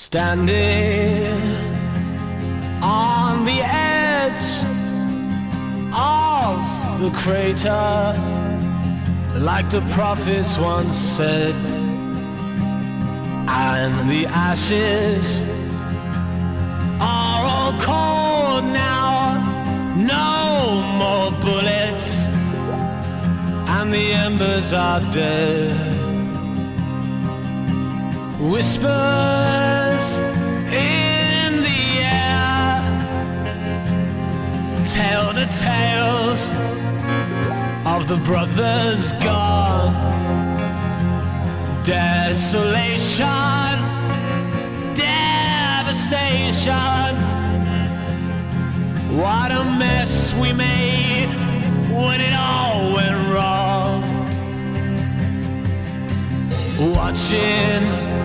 Standing on the edge of the crater, like the prophets once said, and the ashes are all cold now, no more bullets, and the embers are dead. Whispers in the air tell the tales of the brothers gone. Desolation, devastation. What a mess we made when it all went wrong. Watching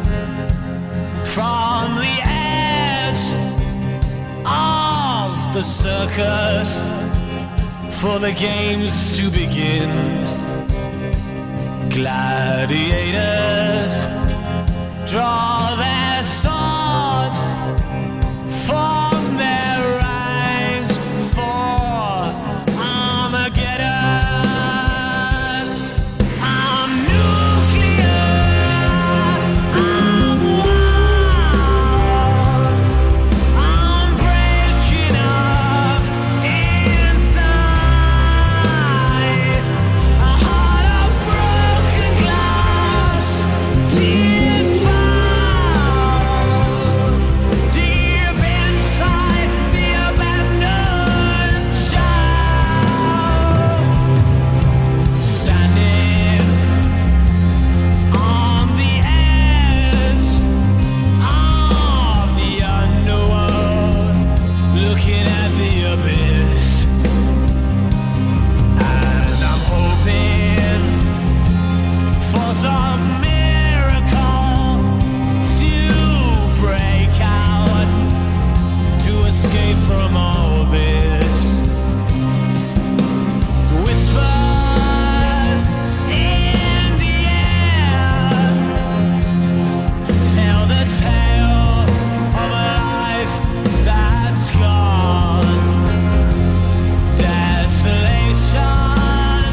from the edge of the circus for the games to begin. Gladiators draw their swords, form their ranks for Armageddon. I'm nuclear, I'm wild, I'm breaking up inside. A heart of broken glass, deep inside the abandoned child. Standing on the edge of the unknown, looking at the abyss, and I'm hoping for some miracle to break out, to escape from all this. Whispers in the air tell the tale of a life that's gone. Desolation,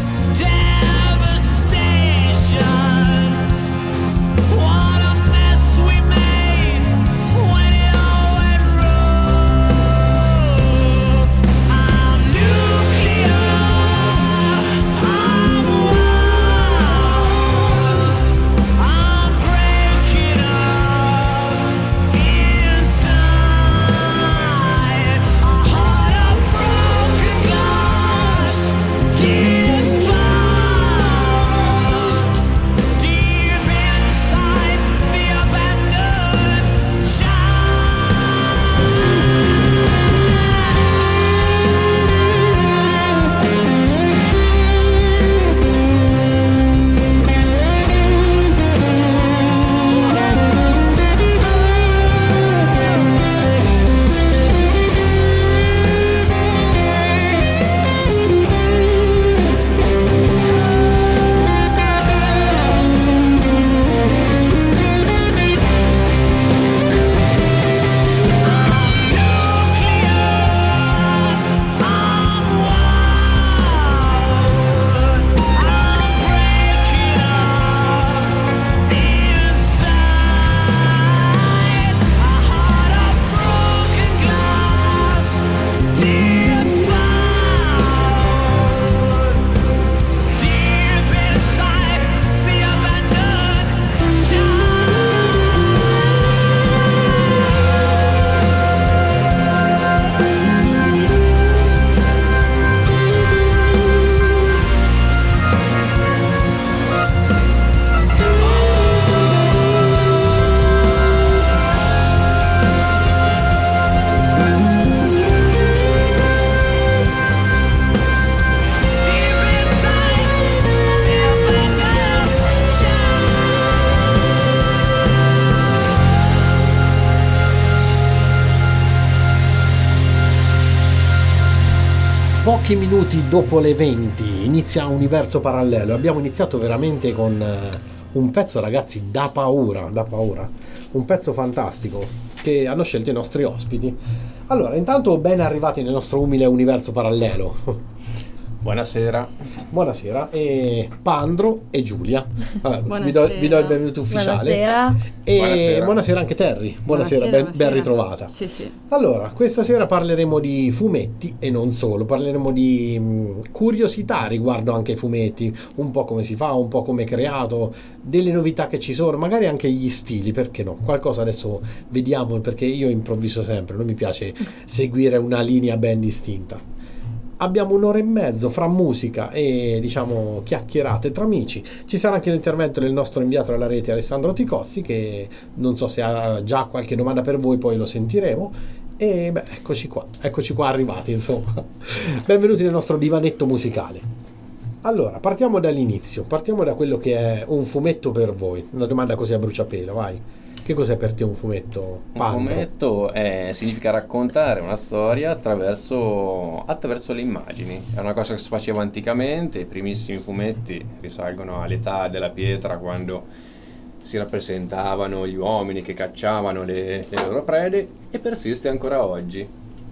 devastation. What a mess we made when it all went wrong. I'm nuclear, I'm wild, I'm breaking up inside. A heart of broken glass, deep inside the abandoned child. Pochi minuti dopo le 20 inizia Universo Parallelo. Abbiamo iniziato veramente con un pezzo, ragazzi, da paura, un pezzo fantastico che hanno scelto i nostri ospiti. Allora, intanto ben arrivati nel nostro umile universo parallelo. Buonasera, e Pandro e Giulia. Allora, vi do il benvenuto ufficiale. Buonasera. E buonasera anche Terry. Buonasera, ben ritrovata. Sì. Allora, questa sera parleremo di fumetti e non solo, parleremo di curiosità riguardo anche ai fumetti, un po' come si fa, un po' come è creato, delle novità che ci sono, magari anche gli stili, perché no? Qualcosa adesso vediamo, perché io improvviso sempre, non mi piace seguire una linea ben distinta. Abbiamo un'ora e mezzo fra musica e diciamo chiacchierate tra amici. Ci sarà anche l'intervento del nostro inviato alla rete Alessandro Ticossi, che non so se ha già qualche domanda per voi, poi lo sentiremo. E beh, eccoci qua arrivati, insomma. Benvenuti nel nostro divanetto musicale. Allora, partiamo dall'inizio, partiamo da quello che è un fumetto per voi. Una domanda così a bruciapelo, vai. Che cos'è per te un fumetto? Un fumetto significa raccontare una storia attraverso le immagini. È una cosa che si faceva anticamente, i primissimi fumetti risalgono all'età della pietra, quando si rappresentavano gli uomini che cacciavano le loro prede, e persiste ancora oggi.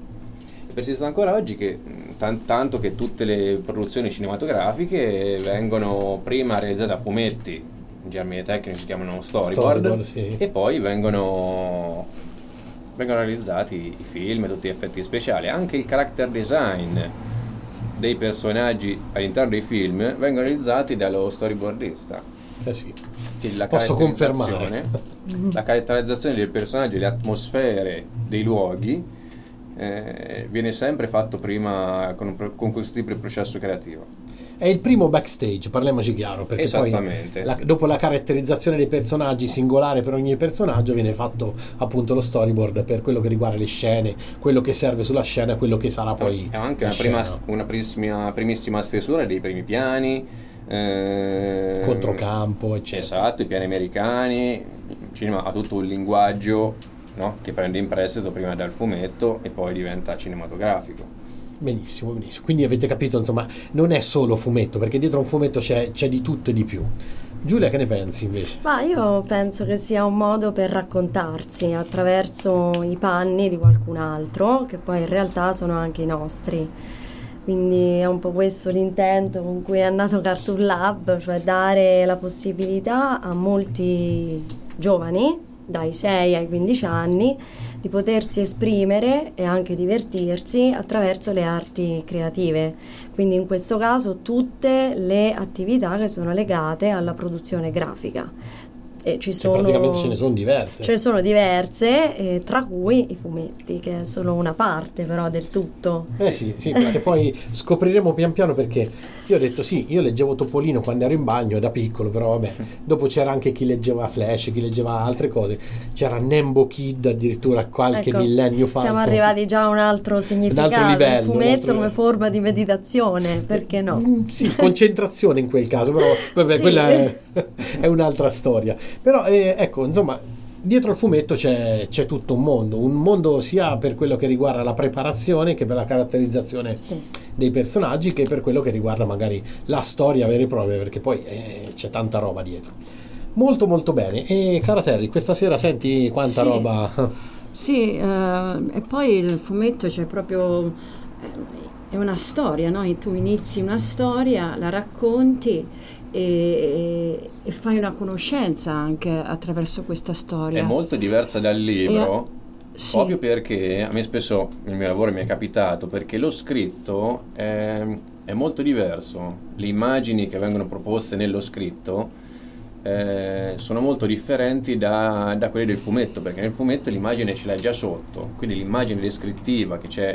Che tanto che tutte le produzioni cinematografiche vengono prima realizzate a fumetti, in germini tecnici si chiamano storyboard, sì. E poi vengono realizzati i film, tutti gli effetti speciali, anche il character design dei personaggi all'interno dei film vengono realizzati dallo storyboardista. Sì. Posso confermare. La caratterizzazione del personaggio, le atmosfere dei luoghi viene sempre fatto prima con questo tipo di processo creativo. È il primo backstage, parliamoci chiaro, perché poi dopo la caratterizzazione dei personaggi singolare per ogni personaggio viene fatto appunto lo storyboard per quello che riguarda le scene, quello che serve sulla scena, quello che sarà poi è anche una primissima stesura dei primi piani, controcampo, eccetera. Esatto, i piani americani. Il cinema ha tutto un linguaggio, no, che prende in prestito prima dal fumetto e poi diventa cinematografico. Benissimo. Quindi avete capito, insomma, non è solo fumetto, perché dietro a un fumetto c'è di tutto e di più. Giulia, che ne pensi invece? Ma io penso che sia un modo per raccontarsi attraverso i panni di qualcun altro, che poi in realtà sono anche i nostri. Quindi è un po' questo l'intento con cui è nato Cartoon Lab, cioè dare la possibilità a molti giovani, dai 6 ai 15 anni, di potersi esprimere e anche divertirsi attraverso le arti creative. Quindi in questo caso tutte le attività che sono legate alla produzione grafica. E praticamente ce ne sono diverse. Ce ne sono diverse, tra cui i fumetti, che è solo una parte però del tutto. Sì, perché poi scopriremo pian piano, perché io ho detto sì, io leggevo Topolino quando ero in bagno da piccolo, però vabbè, dopo c'era anche chi leggeva Flash, chi leggeva altre cose, c'era Nembo Kid addirittura qualche millennio fa. Siamo arrivati già a un altro significato, un altro livello, il fumetto come forma di meditazione, perché no? Sì, concentrazione in quel caso, però vabbè, sì. Quella è un'altra storia. Però ecco, insomma, dietro al fumetto c'è tutto un mondo sia per quello che riguarda la preparazione che per la caratterizzazione dei personaggi, che per quello che riguarda magari la storia vera e propria, perché poi c'è tanta roba dietro. Molto molto bene. E cara Terry, questa sera senti quanta roba. Sì, e poi il fumetto c'è proprio, è una storia, no? Tu inizi una storia, la racconti e fai una conoscenza anche attraverso questa storia. È molto diversa dal libro, proprio perché a me spesso nel mio lavoro mi è capitato, perché lo scritto è molto diverso. Le immagini che vengono proposte nello scritto sono molto differenti da quelle del fumetto, perché nel fumetto l'immagine ce l'hai già sotto, quindi l'immagine descrittiva che c'è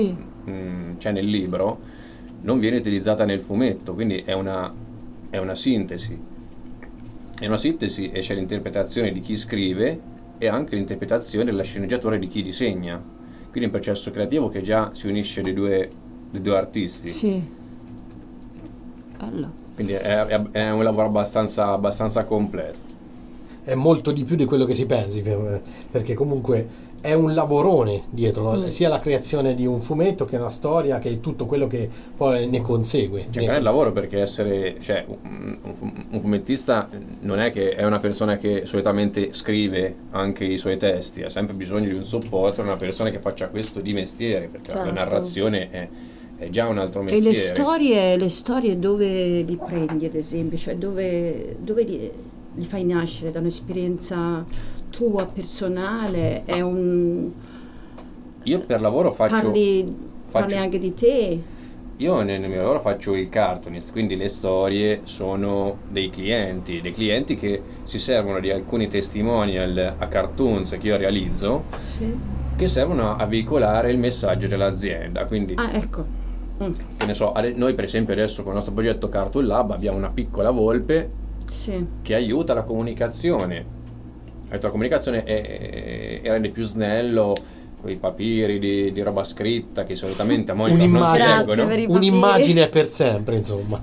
nel libro non viene utilizzata nel fumetto, quindi è una sintesi. È una sintesi, e c'è l'interpretazione di chi scrive e anche l'interpretazione della sceneggiatura di chi disegna. Quindi è un processo creativo che già si unisce dei due artisti. Sì. Bello. Quindi è un lavoro abbastanza completo. è molto di più di quello che si pensi, perché comunque è un lavorone dietro, sia la creazione di un fumetto che una storia, che tutto quello che poi ne consegue. C'è un gran lavoro, perché essere, cioè, un fumettista non è che è una persona che solitamente scrive anche i suoi testi, ha sempre bisogno di un supporto, una persona che faccia questo di mestiere, perché Certo. la narrazione è già un altro E mestiere. le storie dove li prendi, ad esempio, cioè dove li fai nascere? Da un'esperienza tua personale? È un... Io per lavoro Parli faccio anche di te? Io nel mio lavoro faccio il cartoonist, quindi le storie sono dei clienti che si servono di alcuni testimonial a cartoons che io realizzo, Sì. che servono a veicolare il messaggio dell'azienda. Quindi, Ah, ecco. che ne so, noi per esempio adesso con il nostro progetto Cartoon Lab abbiamo una piccola volpe Sì. che aiuta la comunicazione. La comunicazione e rende più snello quei papiri di roba scritta che solitamente a monitor non si Un'immagine. leggono. per i papiri. Un'immagine per sempre, insomma.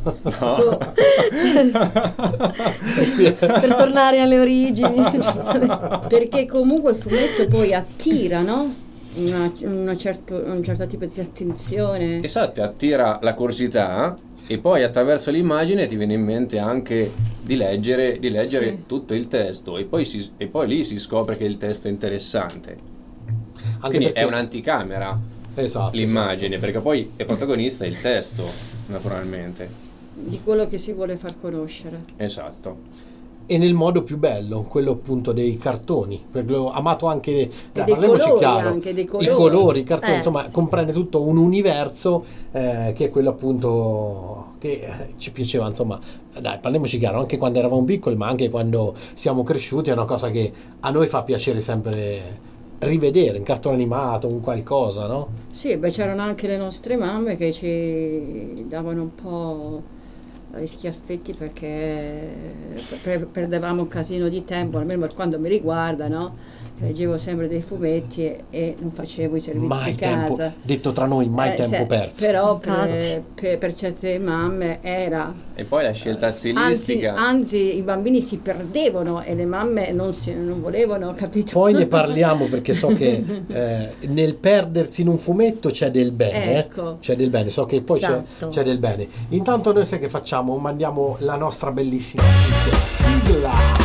Per tornare alle origini, giustamente. Perché comunque il fumetto poi attira, no? Un certo tipo di attenzione. Esatto, attira la curiosità e poi attraverso l'immagine ti viene in mente anche di leggere Sì. tutto il testo e poi lì si scopre che il testo è interessante. Anche Quindi perché- è un'anticamera Esatto, l'immagine, perché poi è protagonista il testo, naturalmente. Di quello che si vuole far conoscere. Esatto. e nel modo più bello, quello appunto dei cartoni, perché l'ho amato anche, dei parliamoci colori chiaro, anche, dei i colori. colori, i cartoni, insomma sì. comprende tutto un universo che è quello appunto che ci piaceva, insomma, dai, parliamoci chiaro, anche quando eravamo piccoli, ma anche quando siamo cresciuti, è una cosa che a noi fa piacere sempre rivedere, un cartone animato, un qualcosa, no? Sì, beh, c'erano anche le nostre mamme che ci davano un po' gli schiaffetti perché perdevamo un casino di tempo, almeno per quanto mi riguarda, no? Leggevo sempre dei fumetti e non facevo i servizi Mai di tempo, casa. detto tra noi, mai tempo perso. Però Infatti. per certe mamme era... E poi la scelta Anzi, stilistica. anzi, i bambini si perdevano e le mamme non volevano, capito? Poi ne parliamo perché so che nel perdersi in un fumetto c'è del bene, Ecco. c'è del bene, so che poi Esatto. c'è del bene. Intanto noi sai che facciamo? Mandiamo la nostra bellissima sigla.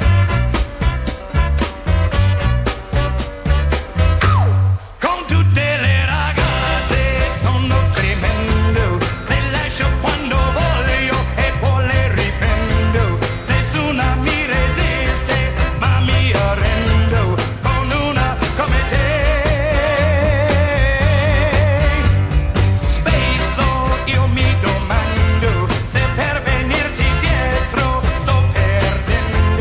Con tutte le ragazze sono tremendo, le lascio quando voglio e poi le riprendo. Nessuna mi resiste, ma mi arrendo con una come te. Spesso io mi domando se per venirti dietro sto perdendo.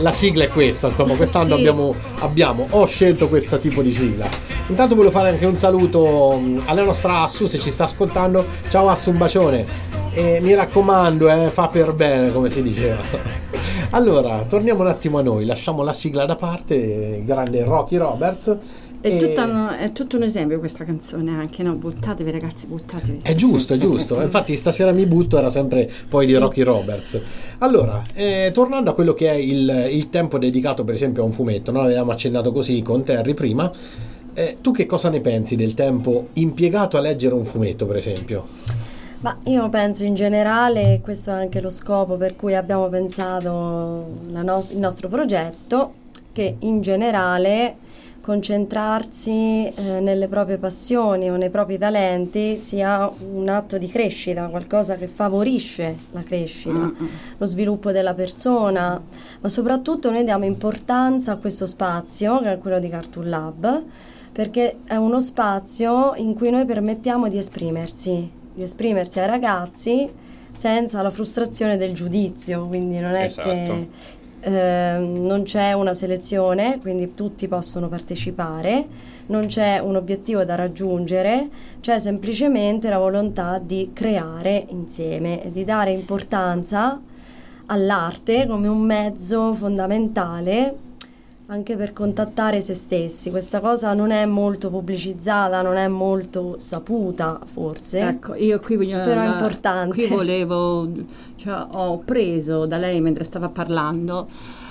la sigla è questa, insomma, quest'anno Sì. ho scelto questo tipo di sigla. Intanto volevo fare anche un saluto alla nostra Assu, se ci sta ascoltando. Ciao Assu, un bacione. E mi raccomando, fa per bene, come si diceva. Allora, torniamo un attimo a noi, lasciamo la sigla da parte, il grande Rocky Roberts. È tutto un esempio questa canzone anche, no? Buttatevi ragazzi, buttatevi. È giusto, è giusto. Infatti stasera mi butto era sempre poi di Rocky Roberts. Allora, tornando a quello che è il tempo dedicato per esempio a un fumetto, no? L'avevamo accennato così con Terry prima. Tu che cosa ne pensi del tempo impiegato a leggere un fumetto, per esempio? Ma io penso in generale, questo è anche lo scopo per cui abbiamo pensato il nostro progetto, che in generale concentrarsi nelle proprie passioni o nei propri talenti sia un atto di crescita, qualcosa che favorisce la crescita, lo sviluppo della persona, ma soprattutto noi diamo importanza a questo spazio, che è quello di Cartoon Lab, perché è uno spazio in cui noi permettiamo di esprimersi ai ragazzi senza la frustrazione del giudizio, quindi non è Esatto. che non c'è una selezione, quindi tutti possono partecipare, non c'è un obiettivo da raggiungere, c'è semplicemente la volontà di creare insieme e di dare importanza all'arte come un mezzo fondamentale anche per contattare se stessi. Questa cosa non è molto pubblicizzata, non è molto saputa forse. Ecco, io qui però è importante. Qui volevo, cioè, ho preso da lei mentre stava parlando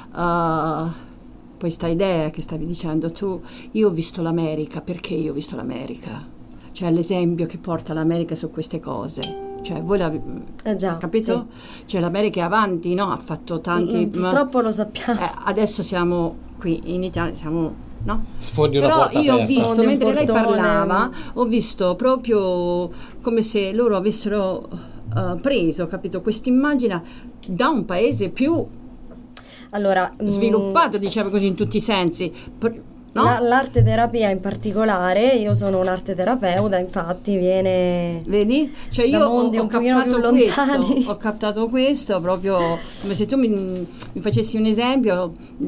questa idea che stavi dicendo tu. Io ho visto l'America, perché io ho visto l'America? Cioè l'esempio che porta l'America su queste cose. Cioè voi già, capito? sì. Cioè l'America è avanti, no? Ha fatto tanti... Purtroppo lo sappiamo. Adesso siamo qui in Italia, siamo... no? Sfondi una Però porta io ho aperta. visto, Sfondi un mentre lei portone. parlava, ho visto proprio come se loro avessero preso, capito, quest'immagine da un paese più Allora, sviluppato, diciamo così, in tutti i sensi. No? L'arte terapia in particolare, io sono un'arte terapeuta, infatti viene... Vedi? Cioè da io mondi un pochino più lontani. ho captato questo proprio come se tu mi facessi un esempio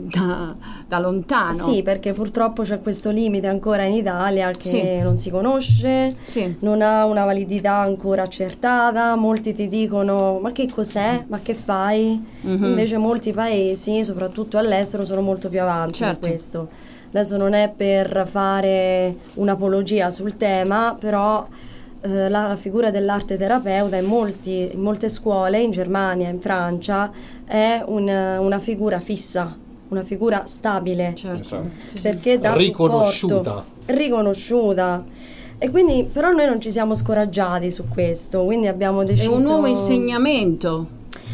da lontano. Sì, perché purtroppo c'è questo limite ancora in Italia che Sì. non si conosce, Sì. non ha una validità ancora accertata, molti ti dicono ma che cos'è, ma che fai? Invece molti paesi, soprattutto all'estero, sono molto più avanti Certo. in questo. Adesso non è per fare un'apologia sul tema, però la figura dell'arte terapeuta in molte scuole, in Germania, in Francia, è una figura fissa, una figura stabile, Certo. Esatto. Sì, sì. perché dà Riconosciuta. riconosciuta. E quindi però noi non ci siamo scoraggiati su questo, quindi abbiamo È deciso... un nuovo insegnamento.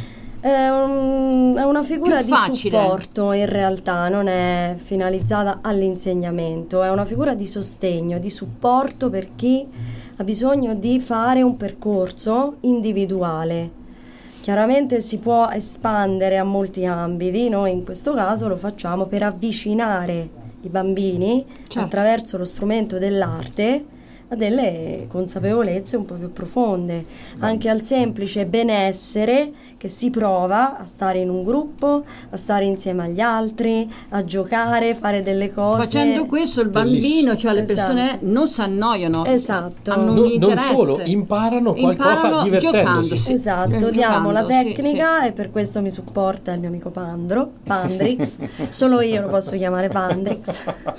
È una figura Più di facile. supporto, in realtà non è finalizzata all'insegnamento, è una figura di sostegno, di supporto per chi ha bisogno di fare un percorso individuale. Chiaramente si può espandere a molti ambiti, noi in questo caso lo facciamo per avvicinare i bambini Certo. attraverso lo strumento dell'arte a delle consapevolezze un po' più profonde, anche al semplice benessere che si prova a stare in un gruppo, a stare insieme agli altri, a giocare, fare delle cose. Facendo questo il bambino, Bellissimo. cioè le persone Esatto. non si annoiano, Esatto. hanno un Non interesse. solo, imparano qualcosa divertendosi. giocandosi. Esatto, diamo la Giocando, sì, tecnica e per questo mi supporta il mio amico Pandrix. Solo io lo posso chiamare Pandrix.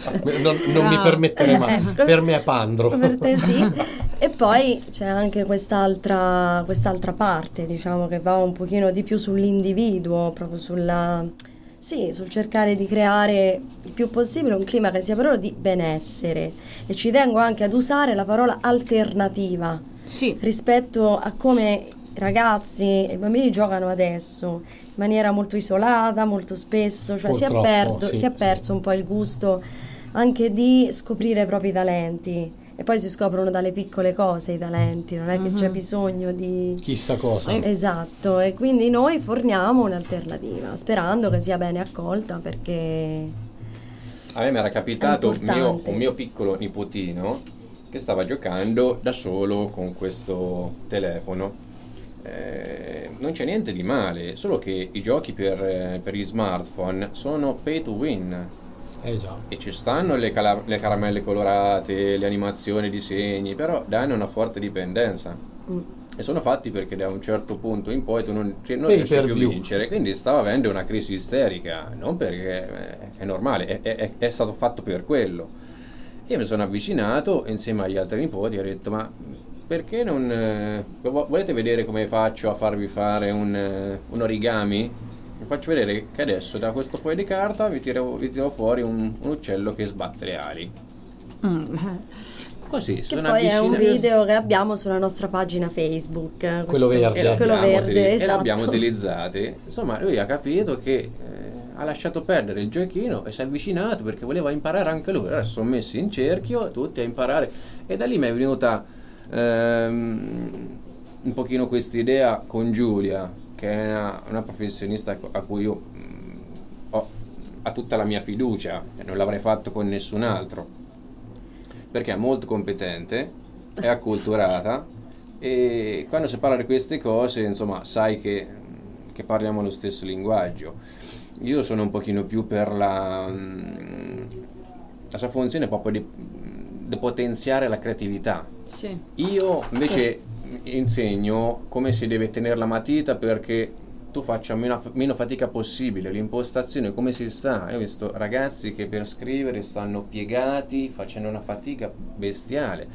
Non mi permetterei mai. Ecco. Per me è Pandro. Per te sì. E poi c'è anche quest'altra parte, diciamo, che va un pochino di più sull'individuo, proprio sul cercare di creare il più possibile un clima che sia però di benessere. E ci tengo anche ad usare la parola alternativa Sì. rispetto a come i ragazzi e i bambini giocano adesso, in maniera molto isolata, molto spesso, cioè si Purtroppo, è perso sì. un po' il gusto anche di scoprire i propri talenti. E poi si scoprono dalle piccole cose i talenti, non è che c'è bisogno di... Chissà cosa. Esatto, e quindi noi forniamo un'alternativa, sperando che sia bene accolta, perché... A me mi era capitato È importante. un mio piccolo nipotino che stava giocando da solo con questo telefono. non c'è niente di male, solo che i giochi per gli smartphone sono pay to win. Già. E ci stanno le caramelle colorate, le animazioni, i disegni, però danno una forte dipendenza. E sono fatti perché da un certo punto in poi tu non riesci più a vincere, quindi stava avendo una crisi isterica, non perché è normale, è stato fatto per quello. Io mi sono avvicinato insieme agli altri nipoti e ho detto: ma perché non volete vedere come faccio a farvi fare un origami? Vi faccio vedere che adesso da questo foglio di carta vi tiro fuori un uccello che sbatte le ali. Così, che poi è un video che abbiamo sulla nostra pagina Facebook, quello verde, esatto. E l'abbiamo utilizzati. Insomma, lui ha capito che ha lasciato perdere il giochino e si è avvicinato perché voleva imparare anche lui. Adesso sono messi in cerchio tutti a imparare, e da lì mi è venuta un pochino questa idea con Giulia, che è una professionista a cui io ho tutta la mia fiducia e non l'avrei fatto con nessun altro, perché è molto competente, è acculturata e quando si parla di queste cose, insomma, sai che parliamo lo stesso linguaggio. Io sono un pochino più per la sua funzione proprio di potenziare la creatività. Sì. Io invece insegno come si deve tenere la matita perché tu faccia meno fatica possibile, l'impostazione, come si sta. Io ho visto ragazzi che per scrivere stanno piegati, facendo una fatica bestiale.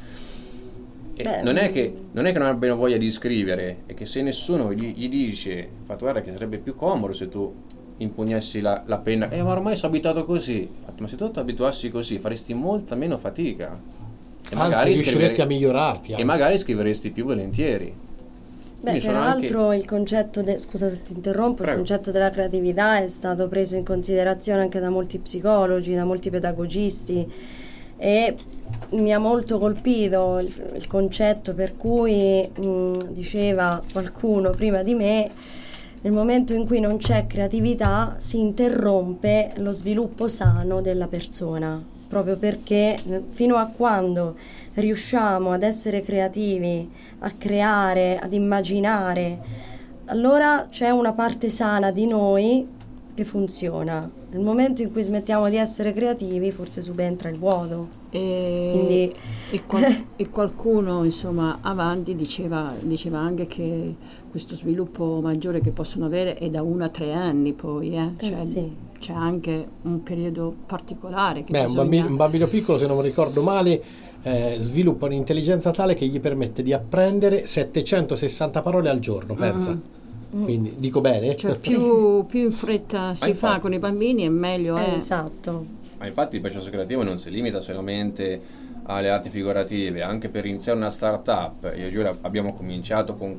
E non è che non abbiano voglia di scrivere, è che se nessuno gli dice: guarda che sarebbe più comodo se tu impugnassi la penna, ma ormai sono abituato così. Ma se tu ti abituassi così faresti molta meno fatica e magari riusciresti a migliorarti e magari scriveresti più volentieri. Peraltro il concetto scusa se ti interrompo, il concetto della creatività è stato preso in considerazione anche da molti psicologi, da molti pedagogisti, e mi ha molto colpito il concetto per cui diceva qualcuno prima di me: nel momento in cui non c'è creatività si interrompe lo sviluppo sano della persona, proprio perché fino a quando riusciamo ad essere creativi, a creare, ad immaginare, allora c'è una parte sana di noi che funziona. Nel momento in cui smettiamo di essere creativi forse subentra il vuoto. E qualcuno, insomma, avanti diceva anche che questo sviluppo maggiore che possono avere è da 1 a 3 anni poi, cioè sì. C'è anche un periodo particolare che un bambino piccolo, se non mi ricordo male, sviluppa un'intelligenza tale che gli permette di apprendere 760 parole al giorno, pensa. Quindi dico bene? Cioè più in fretta si fa con i bambini e meglio è. Esatto. Ma infatti il processo creativo non si limita solamente alle arti figurative. Anche per iniziare una startup, io e Giulia abbiamo cominciato con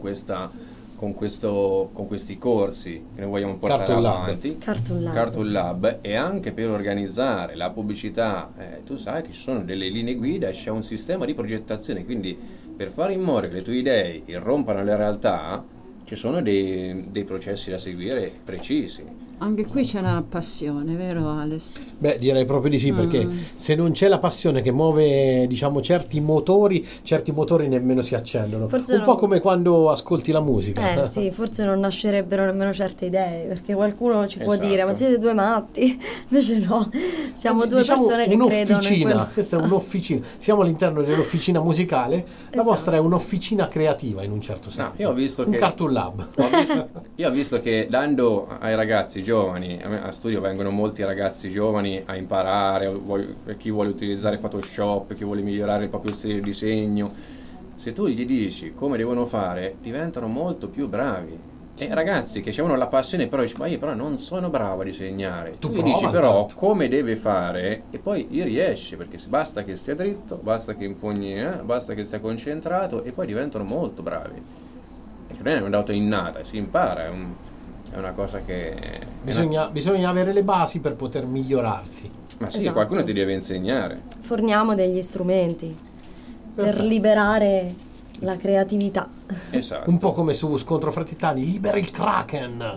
questi corsi che noi vogliamo portare avanti, Cartoon Lab, e anche per organizzare la pubblicità. Tu sai che ci sono delle linee guida, c'è un sistema di progettazione, quindi per fare in modo che le tue idee irrompano la realtà ci sono dei processi da seguire precisi. Anche qui c'è una passione, vero Alex? Beh, direi proprio di sì, perché se non c'è la passione che muove, diciamo, certi motori nemmeno si accendono. Forse un po' come quando ascolti la musica. Sì, forse non nascerebbero nemmeno certe idee, perché qualcuno ci può Esatto. dire: ma siete due matti? Invece no, siamo due persone che credono in quello. Questa è un'officina, siamo all'interno dell'officina musicale, la vostra è un'officina creativa in un certo senso. Io ho visto un Cartoon Lab. Io ho visto che dando ai ragazzi giovani, a studio vengono molti ragazzi giovani a imparare, chi vuole utilizzare Photoshop, chi vuole migliorare il proprio stile di disegno. Se tu gli dici come devono fare, diventano molto più bravi. E ragazzi che avevano la passione, però dici: ma io però non sono bravo a disegnare. Tu gli dici però come deve fare e poi gli riesci, perché basta che stia dritto, basta che impugni, basta che stia concentrato, e poi diventano molto bravi. Perché non è un dato innata, si impara, è una cosa che bisogna avere le basi per poter migliorarsi. Ma sì, Esatto. qualcuno ti deve insegnare. Forniamo degli strumenti per liberare la creatività. Esatto. Un po' come su Scontro fra Titani, libera il Kraken.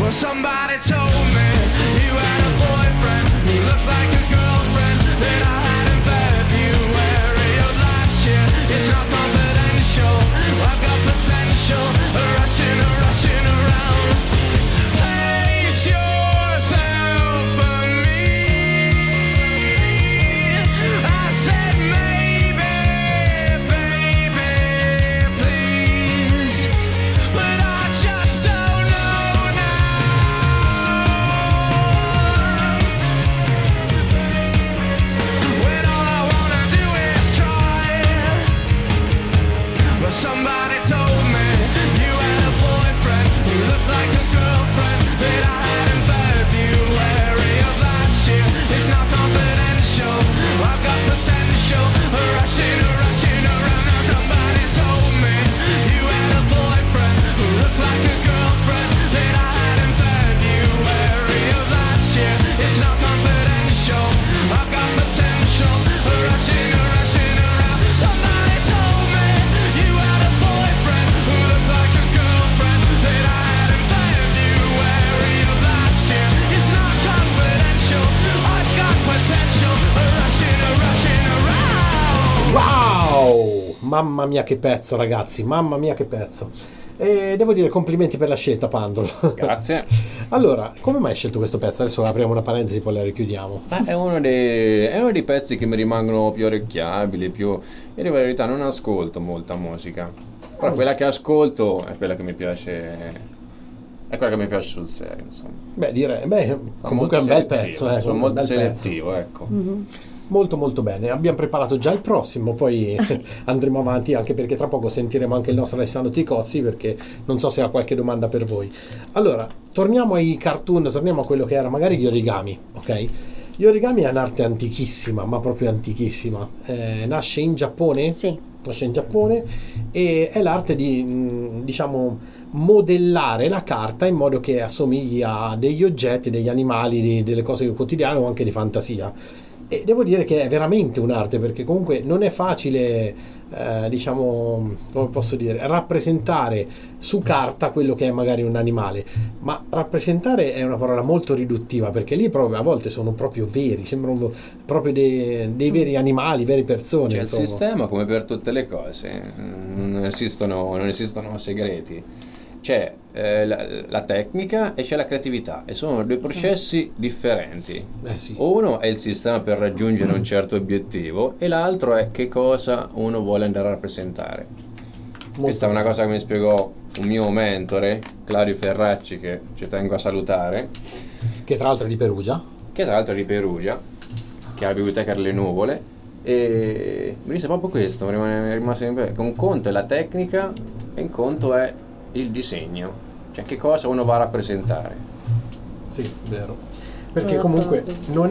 Well, somebody told me you had a boyfriend who looked like a girlfriend that I had in February of last year. It's not confidential, I've got potential, rushing around. Place yourself for me. I said maybe, baby, please, but I just don't know now. When all I wanna do is try. But somebody told me you had a boyfriend who looked like a girlfriend that I had in February of last year. It's not confidential, I've got potential, rushing around. Now somebody told me you had a boyfriend who looked like a girlfriend that I had in February of last year. It's not confidential, I've got potential, rushing around. Somebody told me you had a boyfriend who looked like a girlfriend that I had in February of last year. It's not confidential, I've got potential, rushing around. Wow! Mamma mia che pezzo, ragazzi, mamma mia che pezzo. E devo dire complimenti per la scelta, Pandolo. Grazie. Allora, come mai hai scelto questo pezzo? Adesso apriamo una parentesi, poi la richiudiamo. È uno dei pezzi che mi rimangono più orecchiabili, più... Io in verità non ascolto molta musica, però quella che ascolto è quella che mi piace, è quella che mi piace sul serio, insomma. Beh, direi, comunque è un bel pezzo. Sono comunque un molto bel selettivo, ecco. Molto molto bene, abbiamo preparato già il prossimo, poi andremo avanti, anche perché tra poco sentiremo anche il nostro Alessandro Ticozzi, perché non so se ha qualche domanda per voi. Allora, torniamo ai cartoon, torniamo a quello che era magari gli origami, ok? Gli origami è un'arte antichissima, ma proprio antichissima. Nasce in Giappone? Sì. Nasce in Giappone e è l'arte di, diciamo, modellare la carta in modo che assomigli a degli oggetti, degli animali, delle cose quotidiane o anche di fantasia. E devo dire che è veramente un'arte, perché comunque non è facile, diciamo, come posso dire, rappresentare su carta quello che è magari un animale, ma rappresentare è una parola molto riduttiva, perché lì proprio a volte sono proprio veri, sembrano proprio dei veri animali, vere persone. C'è il insomma. sistema come per tutte le cose, non esistono segreti. C'è la tecnica e c'è la creatività, e sono due processi differenti. Sì. Uno è il sistema per raggiungere un certo obiettivo e l'altro è che cosa uno vuole andare a rappresentare. Questa è una cosa che mi spiegò un mio mentore, Claudio Ferracci, che ci tengo a salutare, Che tra l'altro è di Perugia. che ha la biblioteca delle nuvole, e mi disse proprio questo, mi rimase sempre che un conto è la tecnica e un conto è il disegno, cioè che cosa uno va a rappresentare. Sì, vero. Perché Sono comunque d'accordo. non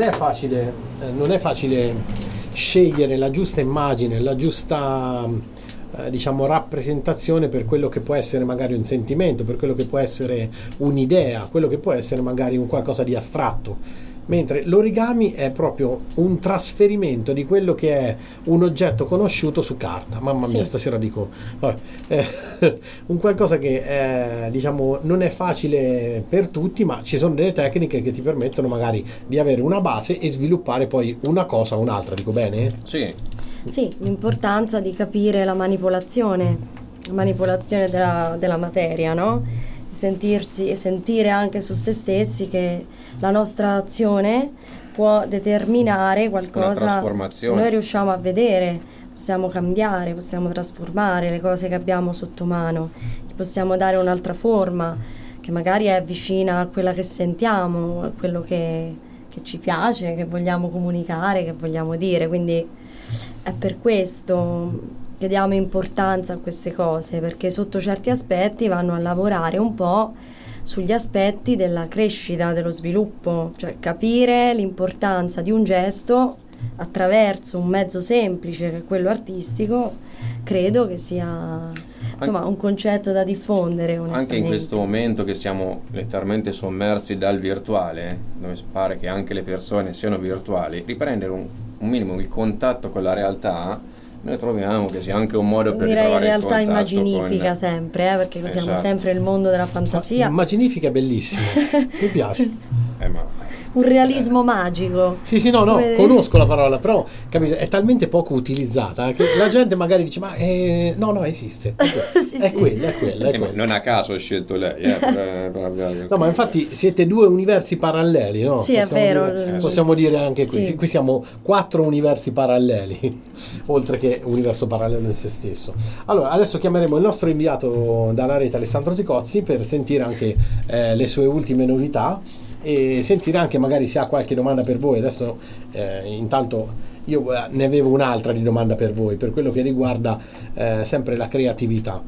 è facile scegliere la giusta immagine, la giusta diciamo rappresentazione per quello che può essere magari un sentimento, per quello che può essere un'idea, quello che può essere magari un qualcosa di astratto. Mentre l'origami è proprio un trasferimento di quello che è un oggetto conosciuto su carta. Mamma mia, Sì. stasera dico un qualcosa che diciamo non è facile per tutti, ma ci sono delle tecniche che ti permettono magari di avere una base e sviluppare poi una cosa o un'altra. Dico bene? Sì, Sì, l'importanza di capire la manipolazione della materia, no? Sentirsi e sentire anche su se stessi che la nostra azione può determinare qualcosa. Una trasformazione. Noi riusciamo a vedere, possiamo cambiare, possiamo trasformare le cose che abbiamo sotto mano, gli possiamo dare un'altra forma che magari è vicina a quella che sentiamo, a quello che ci piace, che vogliamo comunicare, che vogliamo dire. Quindi è per questo che diamo importanza a queste cose, perché sotto certi aspetti vanno a lavorare un po' sugli aspetti della crescita, dello sviluppo, cioè capire l'importanza di un gesto attraverso un mezzo semplice che è quello artistico. Credo che sia insomma un concetto da diffondere, onestamente. anche in questo momento che siamo letteralmente sommersi dal virtuale, dove pare che anche le persone siano virtuali, riprendere un minimo il contatto con la realtà Noi troviamo che sia anche un modo per Direi in ritrovare il realtà contatto immaginifica con... sempre, perché noi siamo Esatto. sempre il mondo della fantasia. Immaginifica è bellissimo. Mi piace. Ma... Un realismo magico. Sì, no, Come- conosco la parola, però capito, è talmente poco utilizzata che la gente magari dice, ma no, esiste. Sì, È sì. quella. ma non a caso ho scelto lei, per avviare No, ma infatti siete due universi paralleli, no? Sì, è vero. Possiamo dire anche qui. Sì. Qui siamo 4 universi paralleli, oltre che universo parallelo in se stesso. Allora, adesso chiameremo il nostro inviato dalla rete, Alessandro Ticozzi, per sentire anche le sue ultime novità e sentire anche magari se ha qualche domanda per voi. Adesso intanto io ne avevo un'altra di domanda per voi, per quello che riguarda sempre la creatività.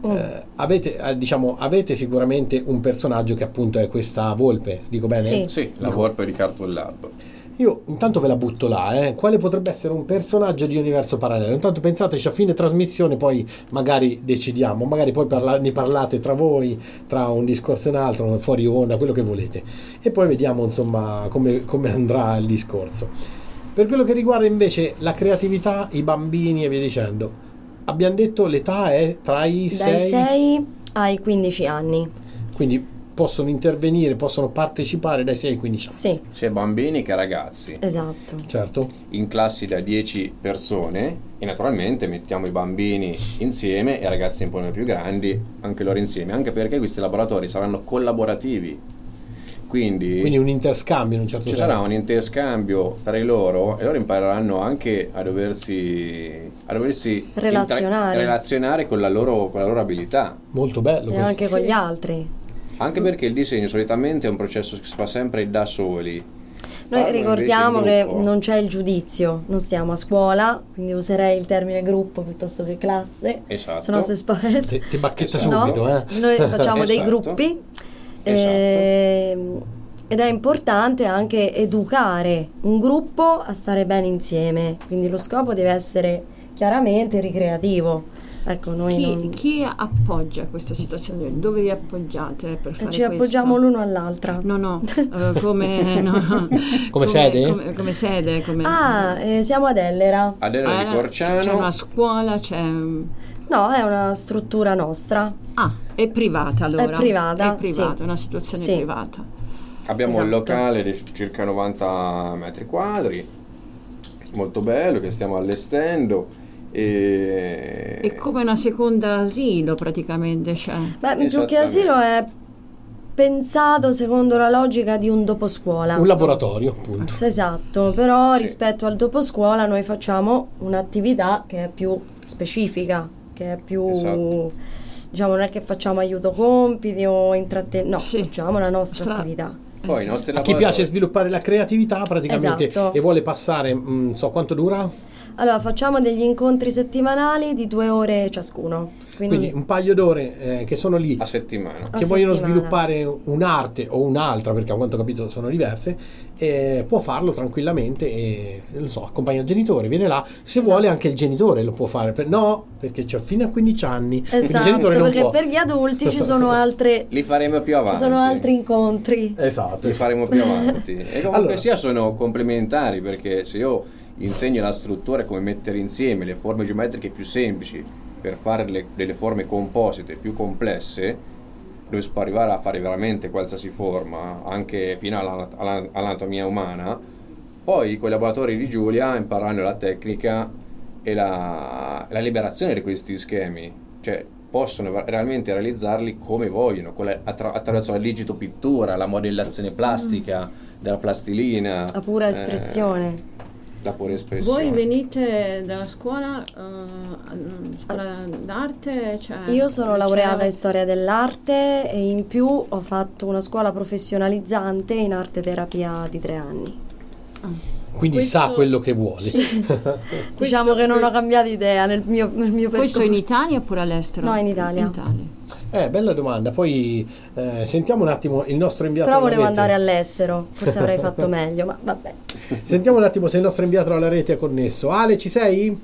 Avete sicuramente un personaggio che appunto è questa volpe, dico bene? Sì. Sì, la volpe di Cartoon Lab. Io intanto ve la butto là, quale potrebbe essere un personaggio di universo parallelo? Intanto pensateci a fine trasmissione, poi magari decidiamo, magari poi ne parlate tra voi, tra un discorso e un altro, fuori onda, quello che volete, e poi vediamo insomma come andrà il discorso. Per quello che riguarda invece la creatività, i bambini e via dicendo, abbiamo detto l'età è tra i Dai 6, 6 ai 15 anni. quindi possono intervenire, possono partecipare dai 6 ai 15 anni. Sì, Sia bambini che ragazzi. esatto. Certo. In classi da 10 persone e naturalmente mettiamo i bambini insieme e i ragazzi un po' più grandi anche loro insieme, anche perché questi laboratori saranno collaborativi, quindi un interscambio in un certo ci senso. sarà un interscambio tra di loro e loro impareranno anche a doversi relazionare con la loro abilità, Molto bello E questo. anche con gli altri. anche perché il disegno solitamente è un processo che si fa sempre da soli. Noi Farlo ricordiamo invece che in gruppo. non c'è il giudizio, non stiamo a scuola, quindi userei il termine gruppo piuttosto che classe, Esatto. se no si spaventa. Ti bacchetta Esatto. subito, No, noi facciamo dei Esatto. gruppi ed è importante anche educare un gruppo a stare bene insieme, quindi lo scopo deve essere chiaramente ricreativo. Ecco, noi Chi appoggia questa situazione? Dove vi appoggiate per fare ci appoggiamo questo? l'uno all'altra. No, come no. Come sede? Come sede, come Siamo ad Ellera. Ad Elena di Corciano c'è una scuola, c'è No, è una struttura nostra. è privata allora. È privata, È sì. una situazione Sì. privata. abbiamo Esatto. un locale di circa 90 metri quadri, molto bello, che stiamo allestendo. È come una seconda asilo praticamente, cioè. Beh, più che Esattamente. asilo è pensato secondo la logica di un doposcuola. Un laboratorio, appunto. Esatto, però Sì. rispetto al doposcuola noi facciamo un'attività che è più specifica, che è più... Esatto. Diciamo, non è che facciamo aiuto compiti o no, Sì. facciamo la nostra attività. Poi i nostri A chi laboratori- piace sviluppare la creatività praticamente Esatto. e vuole passare, so quanto dura? Allora, facciamo degli incontri settimanali di 2 ore ciascuno. Quindi un paio d'ore che sono lì, a settimana. A che vogliono settimana. sviluppare un'arte o un'altra, perché a quanto ho capito sono diverse, può farlo tranquillamente e, non so, accompagna il genitore, viene là, se Esatto. vuole anche il genitore lo può fare, no, perché c'ho fino a 15 anni, quindi il Esatto, genitore non perché può. per gli adulti ci sono altre... Li faremo più avanti. Ci sono altri incontri. Esatto. Li faremo più avanti. E comunque Allora. sia sono complementari, perché se io insegno la struttura come mettere insieme le forme geometriche più semplici per fare delle forme composite più complesse, dove si può arrivare a fare veramente qualsiasi forma, anche fino all'anatomia umana, poi con i laboratori di Giulia impareranno la tecnica e la liberazione di questi schemi, cioè possono realmente realizzarli come vogliono, attraverso la digitopittura, la modellazione plastica della plastilina, La pura espressione. la pura espressione. Voi venite dalla scuola d'arte? Cioè, Io sono liceo? laureata in storia dell'arte e in più ho fatto una scuola professionalizzante in arte terapia di 3 anni. Quindi Questo- sa quello che vuole. Diciamo che non ho cambiato idea nel mio percorso. Questo in Italia oppure all'estero? No, in Italia. In Italia. Bella domanda. Poi sentiamo un attimo il nostro inviato Però alla volevo rete. andare all'estero, forse avrei fatto meglio, ma vabbè. Sentiamo un attimo se il nostro inviato alla rete è connesso. Ale, ci sei?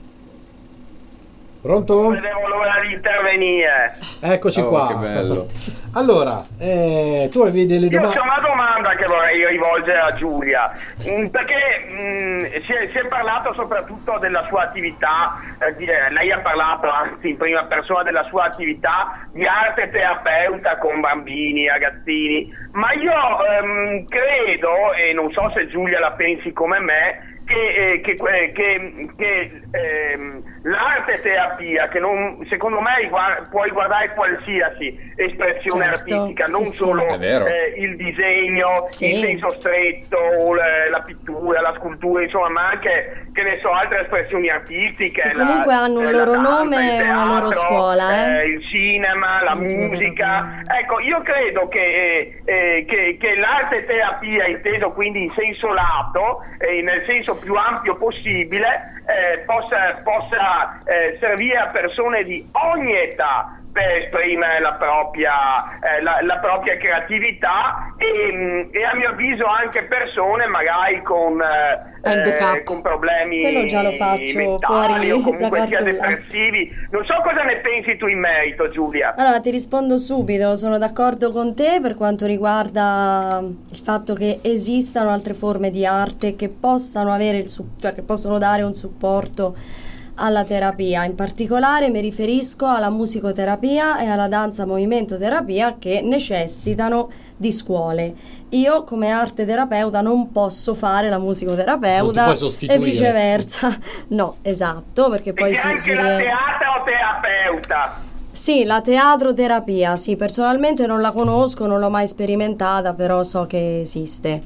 Pronto? Vedevo l'ora di intervenire. Eccoci Oh, qua. che bello. Allora, tu avevi delle Io ho domande. una domanda domanda che vorrei rivolgere a Giulia, perché si è parlato soprattutto della sua attività, lei ha parlato anzi in prima persona della sua attività di arte terapeuta con bambini, ragazzini, ma io credo, e non so se Giulia la pensi come me, che l'arte terapia, che non, secondo me può riguardare qualsiasi espressione artistica, non solo il disegno in senso stretto, la pittura, la scultura, insomma, ma anche, che ne so, altre espressioni artistiche che comunque hanno un loro nome e una loro scuola, il cinema, la musica. Ecco, io credo che l'arte terapia, inteso quindi in senso lato, nel senso più ampio possibile, possa servire a persone di ogni età per esprimere la propria creatività e a mio avviso anche persone magari con problemi quello già lo faccio fuori o comunque da sia depressivi. Non so cosa ne pensi tu in merito, Giulia. Allora ti rispondo subito, sono d'accordo con te per quanto riguarda il fatto che esistano altre forme di arte che possano avere che possono dare un supporto alla terapia. In particolare mi riferisco alla musicoterapia e alla danza movimento terapia, che necessitano di scuole. Io come arte terapeuta non posso fare la musicoterapeuta e viceversa. No, esatto, perché poi anche la teatro-terapeuta. Sì, la teatro-terapia, sì, personalmente non la conosco, non l'ho mai sperimentata, però so che esiste.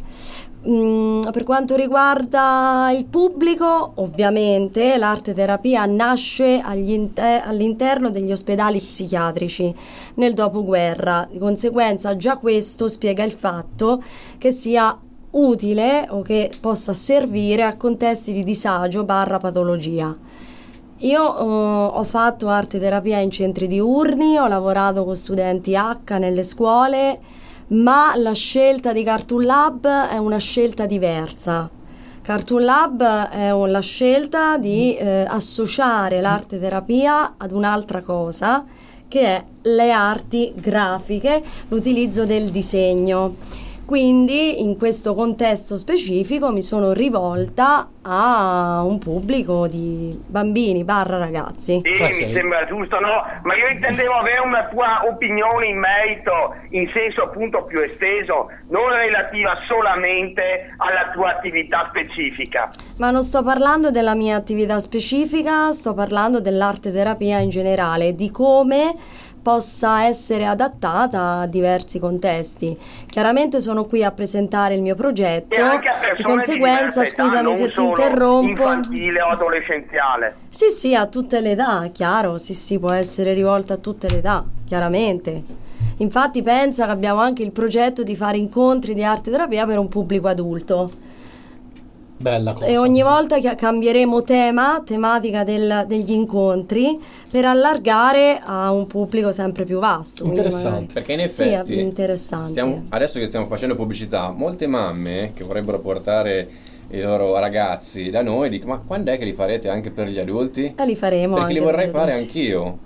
Per quanto riguarda il pubblico, ovviamente l'arte terapia nasce all'interno degli ospedali psichiatrici nel dopoguerra, di conseguenza già questo spiega il fatto che sia utile o che possa servire a contesti di disagio / patologia. Io ho fatto arte terapia in centri diurni, ho lavorato con studenti H nelle scuole, ma la scelta di Cartoon Lab è una scelta diversa. Cartoon Lab è la scelta di associare l'arte terapia ad un'altra cosa, che è le arti grafiche, l'utilizzo del disegno. Quindi in questo contesto specifico mi sono rivolta a un pubblico di bambini / ragazzi. Sì, mi sembra giusto, no? Ma io intendevo avere una tua opinione in merito, in senso appunto più esteso, non relativa solamente alla tua attività specifica. Ma non sto parlando della mia attività specifica, sto parlando dell'arte terapia in generale, di come possa essere adattata a diversi contesti. Chiaramente sono qui a presentare il mio progetto, di conseguenza scusami se ti interrompo. Infantile o adolescenziale? Sì, a tutte le età, chiaro, sì, può essere rivolta a tutte le età, chiaramente. Infatti pensa che abbiamo anche il progetto di fare incontri di arte terapia per un pubblico adulto. Bella cosa. E ogni volta che cambieremo tematica degli incontri per allargare a un pubblico sempre più vasto. Interessante. Perché in effetti sì, è interessante. Adesso che stiamo facendo pubblicità, molte mamme che vorrebbero portare i loro ragazzi da noi dicono: ma quando è che li farete anche per gli adulti? Li faremo. Perché li vorrei fare anch'io.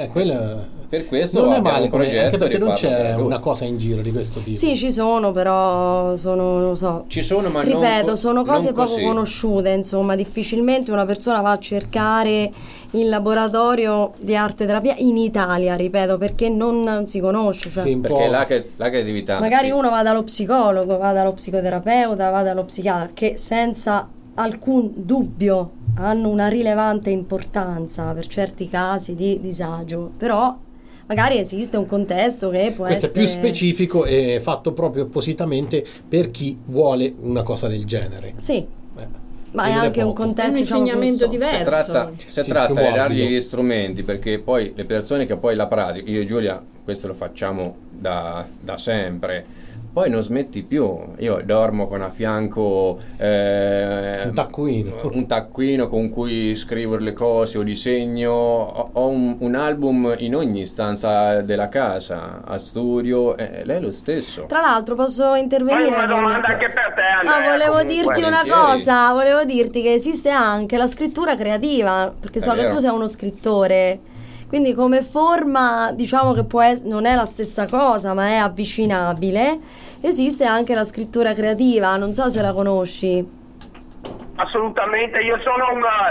Per questo non è abbiamo male, un progetto, anche perché non c'è una cosa in giro di questo tipo. Sì, ci sono, però non lo so. Ci sono, ma ripeto, sono cose poco così conosciute, insomma, difficilmente una persona va a cercare il laboratorio di arte terapia in Italia, ripeto, perché non si conosce. Cioè, sì, perché la creatività. Magari uno va dallo psicologo, va dallo psicoterapeuta, va dallo psichiatra, che senza alcun dubbio hanno una rilevante importanza per certi casi di disagio, però magari esiste un contesto che può questo essere è più specifico e fatto proprio appositamente per chi vuole una cosa del genere. Sì, ma è anche un contesto, un insegnamento diverso. Si tratta di dargli gli strumenti, perché poi le persone che poi la praticano, io e Giulia questo lo facciamo da sempre, poi non smetti più. Io dormo con a fianco un taccuino con cui scrivo le cose o disegno. Ho un album in ogni stanza della casa, a studio, lei è lo stesso. Tra l'altro posso intervenire? Una domanda anche per te, Andrea. Volevo dirti una cosa, volevo dirti che esiste anche la scrittura creativa, perché so che tu sei uno scrittore. Quindi come forma diciamo che non è la stessa cosa, ma è avvicinabile. Esiste anche la scrittura creativa, non so se la conosci. Assolutamente, io sono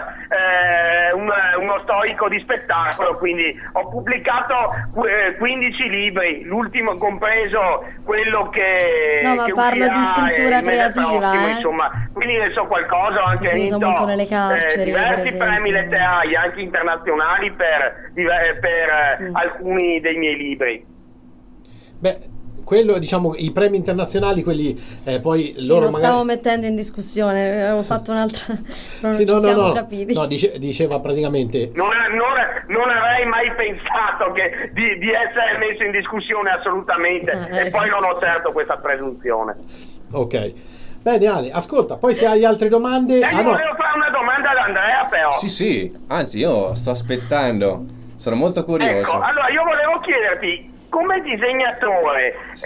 uno storico di spettacolo, quindi ho pubblicato 15 libri, l'ultimo compreso quello che no, ma che parlo di scrittura creativa, prossimo, insomma, quindi ne so qualcosa, ho anche si usa molto nelle carceri, diversi premi letterari anche internazionali per alcuni dei miei libri. Beh, quello, diciamo, i premi internazionali, quelli poi sì, loro lo stavo mettendo in discussione, avevo fatto un'altra, però sì, non ci siamo capiti. No, diceva praticamente non avrei mai pensato di essere messo in discussione assolutamente, e poi non ho certo questa presunzione. Ok, bene Ale, ascolta, poi se hai altre domande... Io volevo fare una domanda ad Andrea, però. Sì, anzi io sto aspettando, sono molto curioso. Ecco, allora io volevo chiederti, come disegnatore, sì.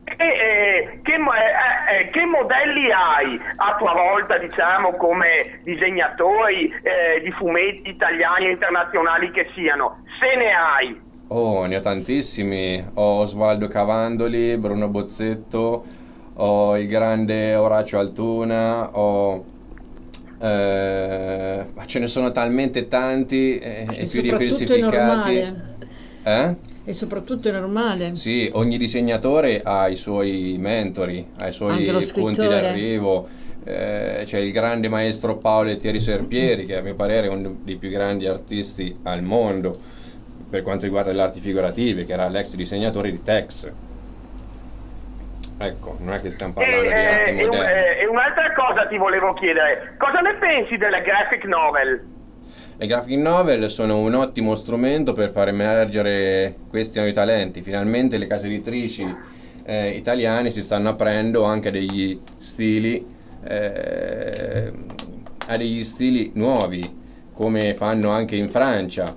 Che modelli hai a tua volta, diciamo, come disegnatori di fumetti italiani e internazionali che siano, se ne hai? Oh, ne ho tantissimi. Ho Osvaldo Cavandoli, Bruno Bozzetto, ho il grande Orazio Altuna, ce ne sono talmente tanti e più diversificati. E soprattutto è normale. Sì, ogni disegnatore ha i suoi mentori, ha i suoi punti d'arrivo. C'è il grande maestro Paolo Ettieri Serpieri, che a mio parere è uno dei più grandi artisti al mondo per quanto riguarda le arti figurative, che era l'ex disegnatore di Tex. Ecco, non è che stiamo parlando di arti moderne. E un'altra cosa ti volevo chiedere, cosa ne pensi delle graphic novel? Le graphic novel sono un ottimo strumento per far emergere questi nuovi talenti. Finalmente le case editrici italiane si stanno aprendo anche a degli stili nuovi, come fanno anche in Francia.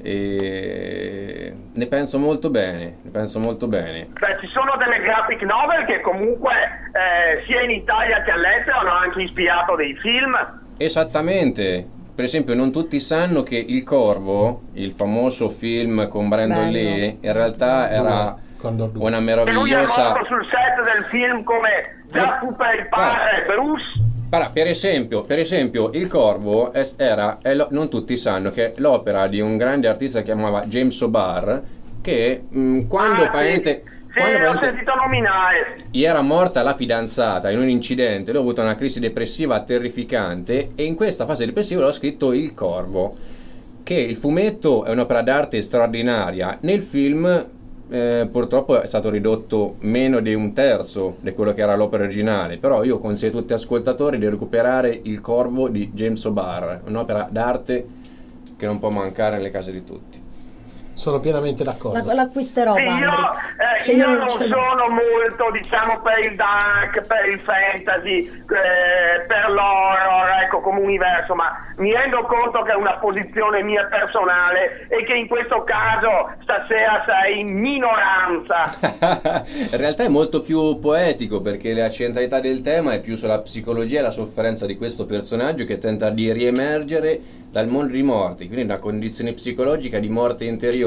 E ne penso molto bene. Cioè, ci sono delle graphic novel che comunque sia in Italia che all'estero hanno anche ispirato dei film. Esattamente. Per esempio, non tutti sanno che Il Corvo, il famoso film con Brandon Lee, in realtà era una meravigliosa... E lui è morto sul set del film come già fu per il padre Bruce. Per esempio, Il Corvo non tutti sanno che è l'opera di un grande artista che chiamava James O'Barr, che quando l'ho sentito nominare. Gli era morta la fidanzata in un incidente, lui ha avuto una crisi depressiva terrificante e in questa fase depressiva l'ho scritto Il Corvo, che il fumetto è un'opera d'arte straordinaria. Nel film purtroppo è stato ridotto meno di un terzo di quello che era l'opera originale, però io consiglio a tutti gli ascoltatori di recuperare Il Corvo di James O'Barr, un'opera d'arte che non può mancare nelle case di tutti. Sono pienamente d'accordo. L'acquisterò, Bandrix. Io non sono molto, diciamo, per il dark, per il fantasy, per l'horror, ecco, come universo, ma mi rendo conto che è una posizione mia personale e che in questo caso stasera sei in minoranza. In realtà è molto più poetico, perché la centralità del tema è più sulla psicologia e la sofferenza di questo personaggio che tenta di riemergere dal mondo dei morti, quindi una condizione psicologica di morte interiore.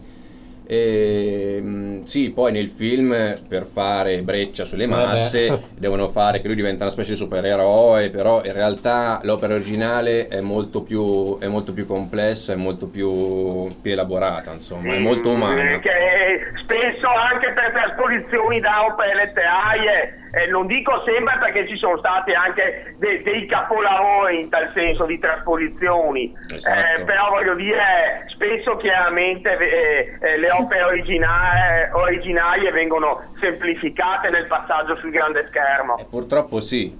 Sì, poi nel film, per fare breccia sulle masse, devono fare che lui diventa una specie di supereroe, però in realtà l'opera originale è molto più complessa, è molto più elaborata, insomma, è molto umana. Che spesso anche per trasposizioni da opere letterarie, non dico sempre, perché ci sono stati anche dei capolavori in tal senso di trasposizioni, esatto. Però voglio dire, spesso chiaramente le opere originarie vengono semplificate nel passaggio sul grande schermo. Purtroppo sì.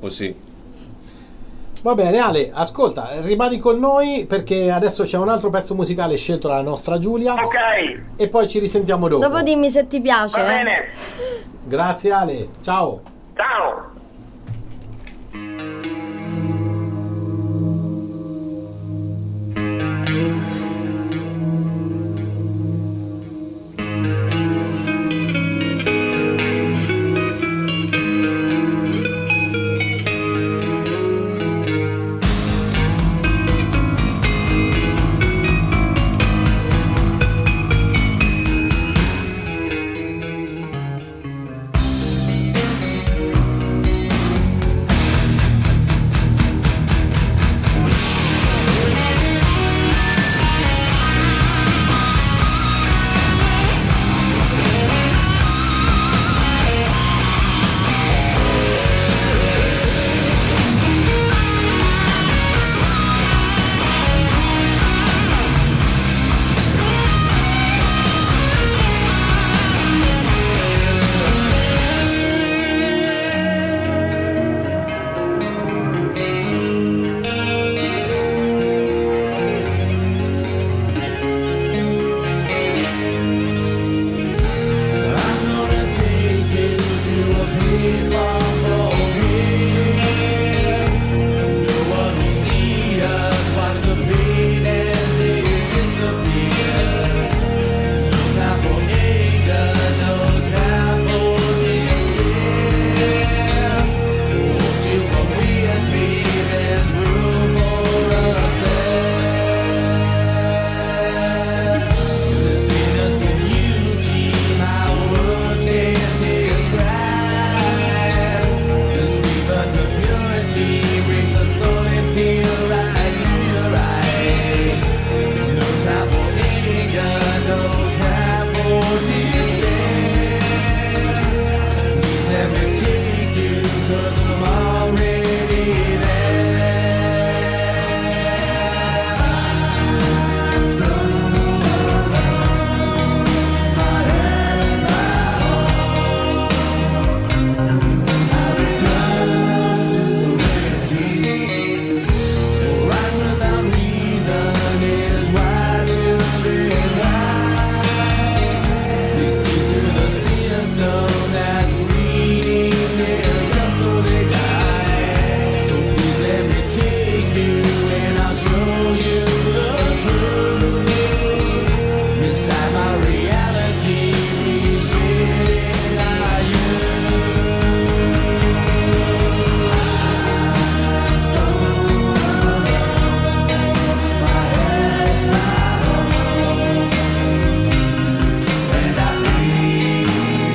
Va bene Ale, ascolta, rimani con noi perché adesso c'è un altro pezzo musicale scelto dalla nostra Giulia. Ok. E poi ci risentiamo dopo. Dopo dimmi se ti piace. Va bene. Grazie Ale, ciao. Ciao. 'cause I'm already there. I'm so alone, my head's my home. I return to serenity, right without reason is why children lie. They see through the system that's breeding their dress so they die. So please let me take you and I'll show you the truth. Inside my reality, we share it, are you? I'm so alone, my head's my home, and I feel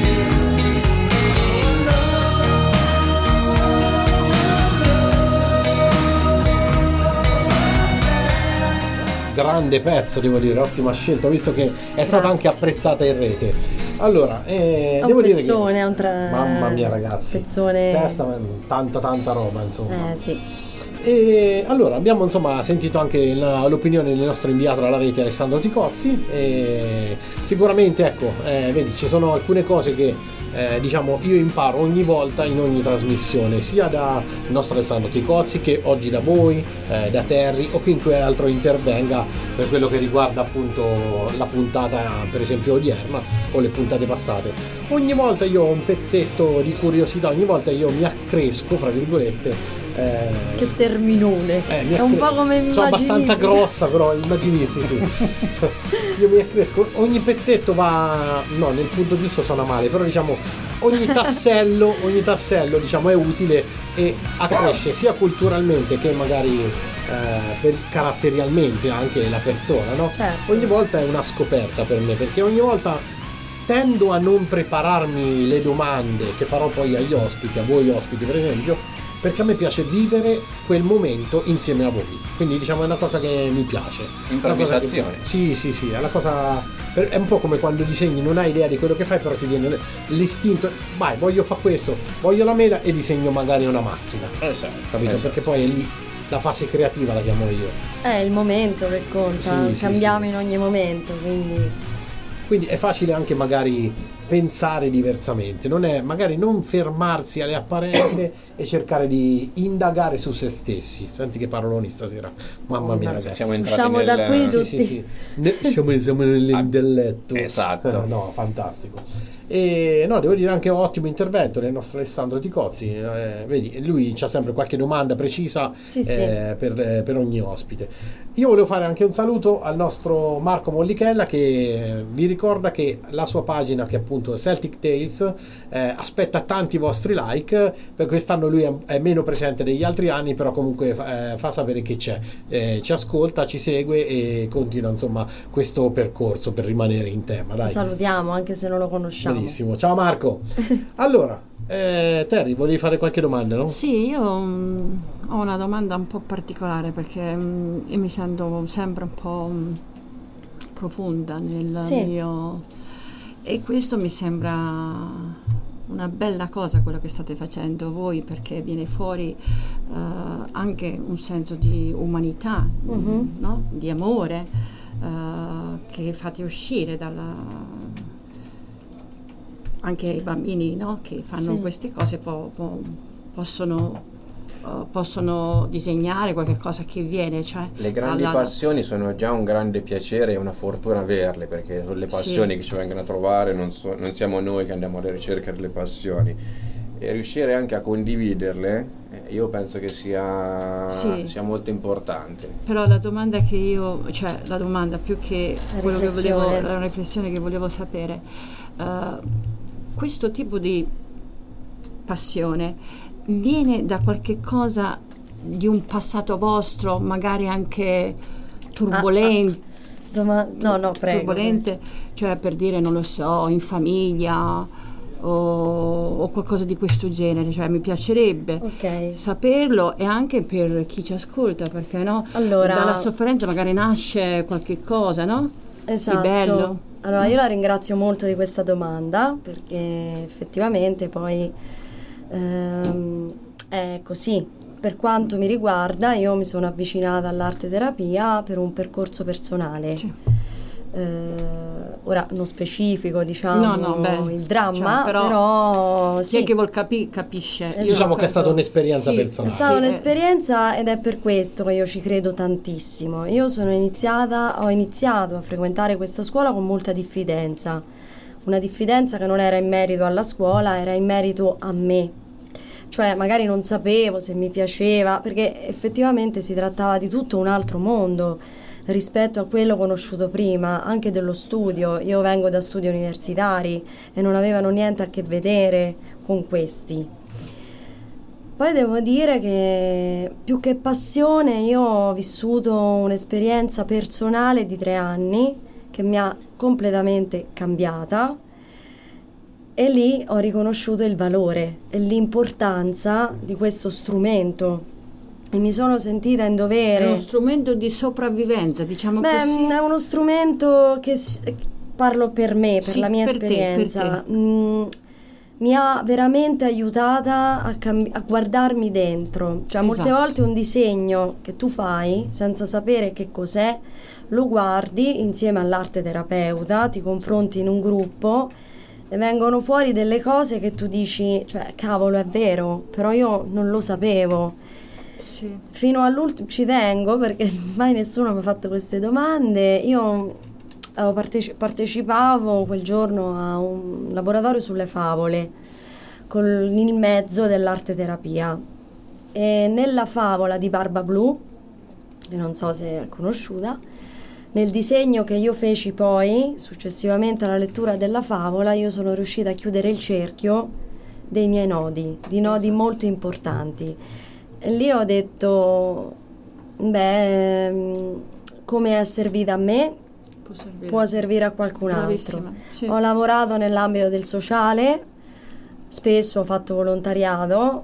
Grande pezzo, devo dire, ottima scelta, visto che è stata anche apprezzata in rete. Allora, È devo un dire pezzone, che è un mamma mia ragazzi, pezzone. testa, tanta roba, insomma. Sì. E allora abbiamo insomma sentito anche l'opinione del nostro inviato alla rete Alessandro Ticozzi, e sicuramente ecco, vedi, ci sono alcune cose che diciamo io imparo ogni volta in ogni trasmissione, sia dal nostro Alessandro Ticozzi che oggi da voi, da Terry o chiunque altro intervenga per quello che riguarda appunto la puntata per esempio odierna o le puntate passate. Ogni volta io ho un pezzetto di curiosità, ogni volta io mi accresco fra virgolette. Che terminone, è un po' come immagini. Sono abbastanza grossa, però immagini, sì. Io mi accresco, ogni pezzetto va, no, nel punto giusto suona male, però diciamo ogni tassello diciamo è utile e accresce sia culturalmente che magari caratterialmente anche la persona, no? Certo. Ogni volta è una scoperta per me, perché ogni volta tendo a non prepararmi le domande che farò poi agli ospiti, a voi ospiti per esempio, perché a me piace vivere quel momento insieme a voi, quindi diciamo è una cosa che mi piace. Improvvisazione. Sì, è la cosa, è un po' come quando disegni, non hai idea di quello che fai, però ti viene l'istinto, vai, voglio fare questo, voglio la mela, e disegno magari una macchina, Esatto. capito? Perché poi è lì la fase creativa, la chiamo io. È il momento che conta, Sì, cambiamo sì. in ogni momento, Quindi è facile anche magari pensare diversamente, non è magari non fermarsi alle apparenze e cercare di indagare su se stessi. Senti che paroloni stasera, mamma mia ragazzi. Siamo entrati Usciamo da qui tutti. Sì. Siamo nell'intelletto. Esatto. No, fantastico. E no, devo dire anche un ottimo intervento del nostro Alessandro Ticozzi. Vedi, lui c'ha sempre qualche domanda precisa Sì. per ogni ospite. Io volevo fare anche un saluto al nostro Marco Mollichella, che vi ricorda che la sua pagina, che è appunto Celtic Tales, aspetta tanti vostri like. Per quest'anno lui è meno presente degli altri anni, però comunque fa sapere che c'è, ci ascolta, ci segue e continua insomma questo percorso per rimanere in tema. Dai. Lo salutiamo anche se non lo conosciamo. Benissimo, ciao Marco. Allora, Terry, volevi fare qualche domanda, no? Sì, io ho una domanda un po' particolare perché io mi sento sempre un po' profonda nel Sì. mio... E questo mi sembra una bella cosa quello che state facendo voi, perché viene fuori anche un senso di umanità, no? Di amore, che fate uscire dalla... anche i bambini, no? Che fanno Sì. queste cose possono disegnare qualche cosa che viene, cioè Le grandi passioni sono già un grande piacere e una fortuna averle, perché sono le passioni che ci vengono a trovare, non siamo noi che andiamo alla ricerca delle passioni, e riuscire anche a condividerle io penso che sia molto importante. Però la domanda che io, cioè la domanda più che quello che volevo, la riflessione che volevo sapere, questo tipo di passione viene da qualche cosa di un passato vostro, magari anche turbolente? No, prego. Turbolente, cioè per dire, non lo so, in famiglia o qualcosa di questo genere, cioè mi piacerebbe saperlo, e anche per chi ci ascolta, perché no? Allora, dalla sofferenza magari nasce qualche cosa, no? Esatto. Di bello. Allora io la ringrazio molto di questa domanda, perché effettivamente poi è così. Per quanto mi riguarda, io mi sono avvicinata all'arte terapia per un percorso personale. Sì. Ora non specifico, diciamo, il dramma, però sì. Chi è che vuol capisce. Esatto. Diciamo che è stata un'esperienza personale. È stata un'esperienza ed è per questo che io ci credo tantissimo. Io ho iniziato a frequentare questa scuola con molta diffidenza. Una diffidenza che non era in merito alla scuola, era in merito a me. Cioè magari non sapevo se mi piaceva, perché effettivamente si trattava di tutto un altro mondo rispetto a quello conosciuto prima, anche dello studio. Io vengo da studi universitari e non avevano niente a che vedere con questi. Poi devo dire che più che passione io ho vissuto un'esperienza personale di 3 anni che mi ha completamente cambiata, e lì ho riconosciuto il valore e l'importanza di questo strumento. E mi sono sentita in dovere. È uno strumento di sopravvivenza, diciamo così. È uno strumento che parlo per me, per la mia esperienza. Per te. Mi ha veramente aiutata a guardarmi dentro. Cioè, molte volte un disegno che tu fai senza sapere che cos'è, lo guardi insieme all'arte terapeuta, ti confronti in un gruppo e vengono fuori delle cose che tu dici, cioè, cavolo, è vero, però io non lo sapevo. Sì. Fino all'ultimo ci tengo, perché mai nessuno mi ha fatto queste domande. Io partecipavo quel giorno a un laboratorio sulle favole con il mezzo dell'arte terapia, e nella favola di Barba Blu, che non so se è conosciuta, nel disegno che io feci poi successivamente alla lettura della favola, io sono riuscita a chiudere il cerchio dei miei nodi, di nodi molto importanti. E lì ho detto, come è servita a me, può servire a qualcun altro. Sì. Ho lavorato nell'ambito del sociale, spesso ho fatto volontariato,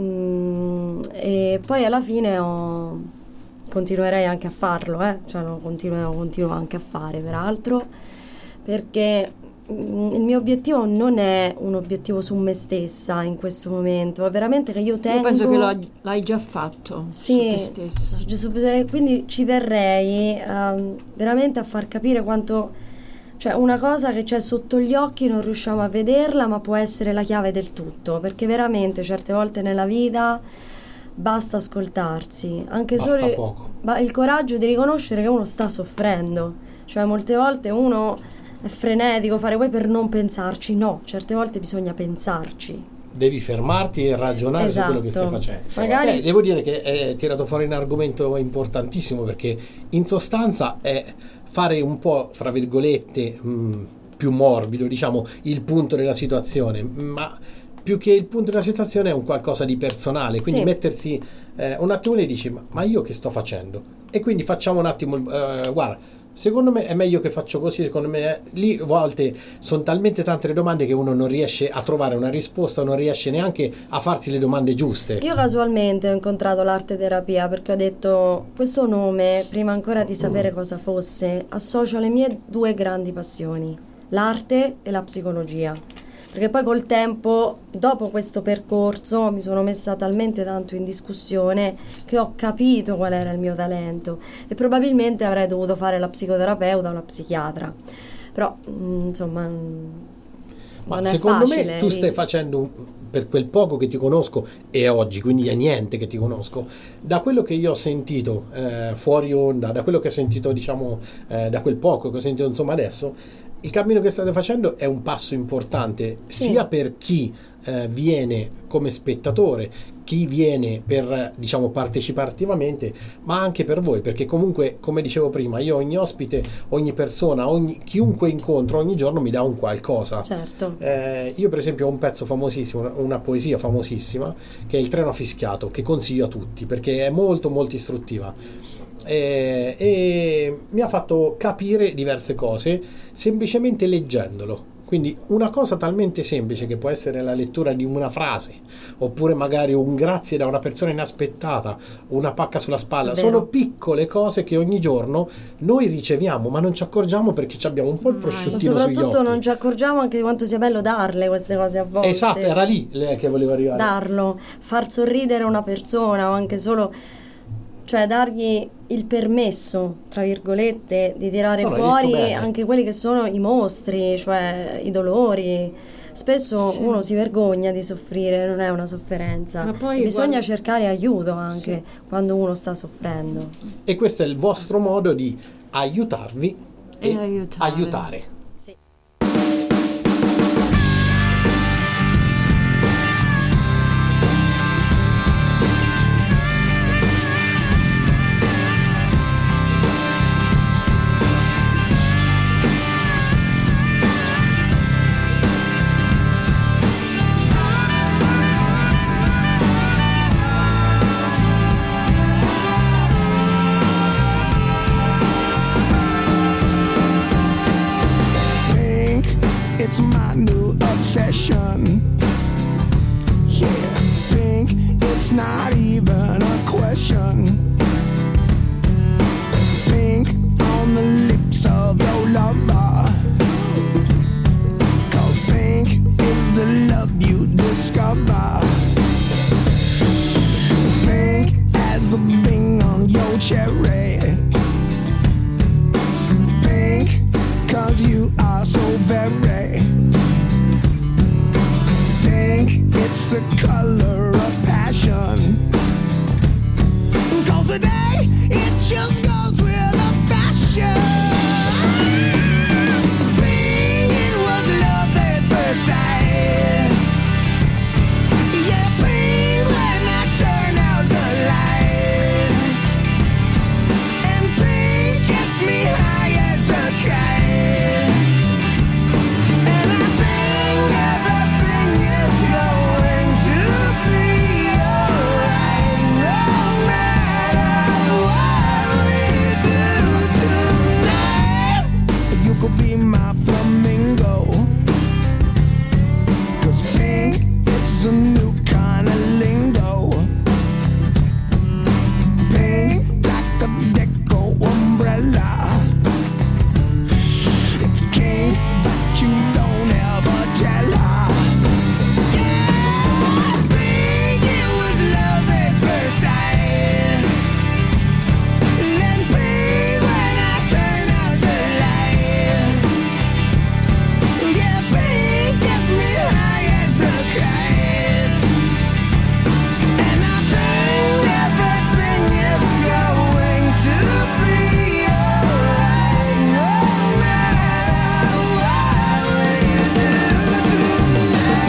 e poi alla fine continuerei anche a farlo, cioè continuo anche a fare, peraltro, perché il mio obiettivo non è un obiettivo su me stessa in questo momento, è veramente che io tengo... Io penso che l'hai già fatto, sì, su te stessa. Quindi ci terrei veramente a far capire quanto, cioè, una cosa che c'è sotto gli occhi non riusciamo a vederla, ma può essere la chiave del tutto, perché veramente certe volte nella vita basta ascoltarsi, anche solo poco. Il coraggio di riconoscere che uno sta soffrendo. Cioè molte volte uno è frenetico, fare poi per non pensarci. No, certe volte bisogna pensarci. Devi fermarti e ragionare su quello che stai facendo. Magari... devo dire che hai tirato fuori un argomento importantissimo, perché in sostanza è fare un po', fra virgolette, più morbido, diciamo, il punto della situazione, ma più che il punto della situazione è un qualcosa di personale, quindi mettersi un attimo e dici, ma io che sto facendo? E quindi facciamo un attimo, guarda, secondo me è meglio che faccio così, secondo me lì a volte sono talmente tante le domande che uno non riesce a trovare una risposta, non riesce neanche a farsi le domande giuste. Io casualmente ho incontrato l'arte terapia perché ho detto, questo nome, prima ancora di sapere cosa fosse, associo le mie 2 grandi passioni, l'arte e la psicologia. Perché poi col tempo, dopo questo percorso, mi sono messa talmente tanto in discussione che ho capito qual era il mio talento, e probabilmente avrei dovuto fare la psicoterapeuta o la psichiatra. Però, insomma, ma non è secondo facile. Me tu stai facendo, per quel poco che ti conosco, e oggi, quindi è niente che ti conosco, da quello che io ho sentito fuori onda, da quello che ho sentito, diciamo, da quel poco che ho sentito, insomma, adesso, il cammino che state facendo è un passo importante, sia per chi viene come spettatore, chi viene per, diciamo, partecipare attivamente, ma anche per voi, perché comunque, come dicevo prima, io ogni ospite, ogni persona, chiunque incontro ogni giorno mi dà un qualcosa. Certo. Io per esempio ho un pezzo famosissimo, una poesia famosissima, che è Il treno fischiato, che consiglio a tutti perché è molto molto istruttiva. E mi ha fatto capire diverse cose semplicemente leggendolo, Quindi una cosa talmente semplice che può essere la lettura di una frase, oppure magari un grazie da una persona inaspettata, una pacca sulla spalla, Vero. sono piccole cose che ogni giorno noi riceviamo, ma non ci accorgiamo perché ci abbiamo un po' il Ma prosciuttino sugli soprattutto occhi. non ci accorgiamo anche di quanto sia bello darle queste cose a volte. Esatto, era lì che volevo arrivare. Darlo, far sorridere una persona o anche solo, cioè dargli il permesso, tra virgolette, di tirare No, l'hai fuori detto bene. anche quelli che sono i mostri, cioè i dolori. Spesso uno si vergogna di soffrire, non è una sofferenza. Ma poi E bisogna guarda- cercare aiuto anche quando uno sta soffrendo. E questo è il vostro modo di aiutarvi e E aiutare. aiutare. Sì. Think it's my new obsession. Yeah, think it's not even a question. Think on the lips of your lover. 'Cause think is the love you discover. Think as the bing on your cherry. Pink, 'cause you are so very pink. It's the color of passion. 'Cause today it just goes with the fashion. Pink, it was love at first sight. Yeah, pink when I turn out the light. And pink gets me high as a kite. And I think everything is going to be alright, no matter what we do tonight. You could be my flamingo. 'Cause pink, it's a new kind of lingo. Pink like a deco umbrella. It's king, but you don't ever tell her. Yeah, pink, it was love at first sight. Then pink when I turn out the light. Yeah, pink gets me high as a kite. And I think everything is going to be alright, no matter what we do tonight.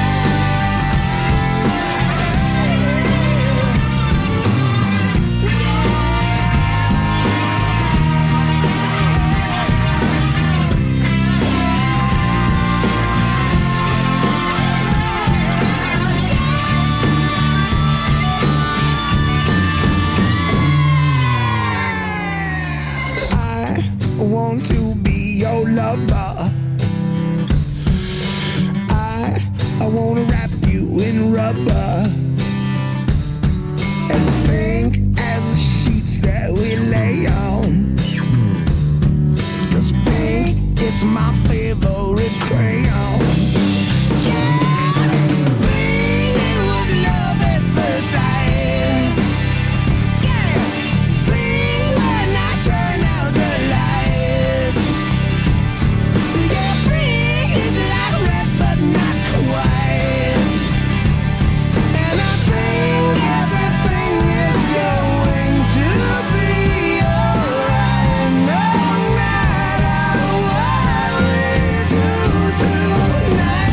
I want to be your lover. I want to wrap you in rubber. As pink as the sheets that we lay on. 'Cause pink is my favorite crayon. Yeah, pink, it was love at first sight. Yeah, pink when I turn out the lights. Yeah, pink is like red but not quite. And I think everything is going to be alright, no matter what we do tonight.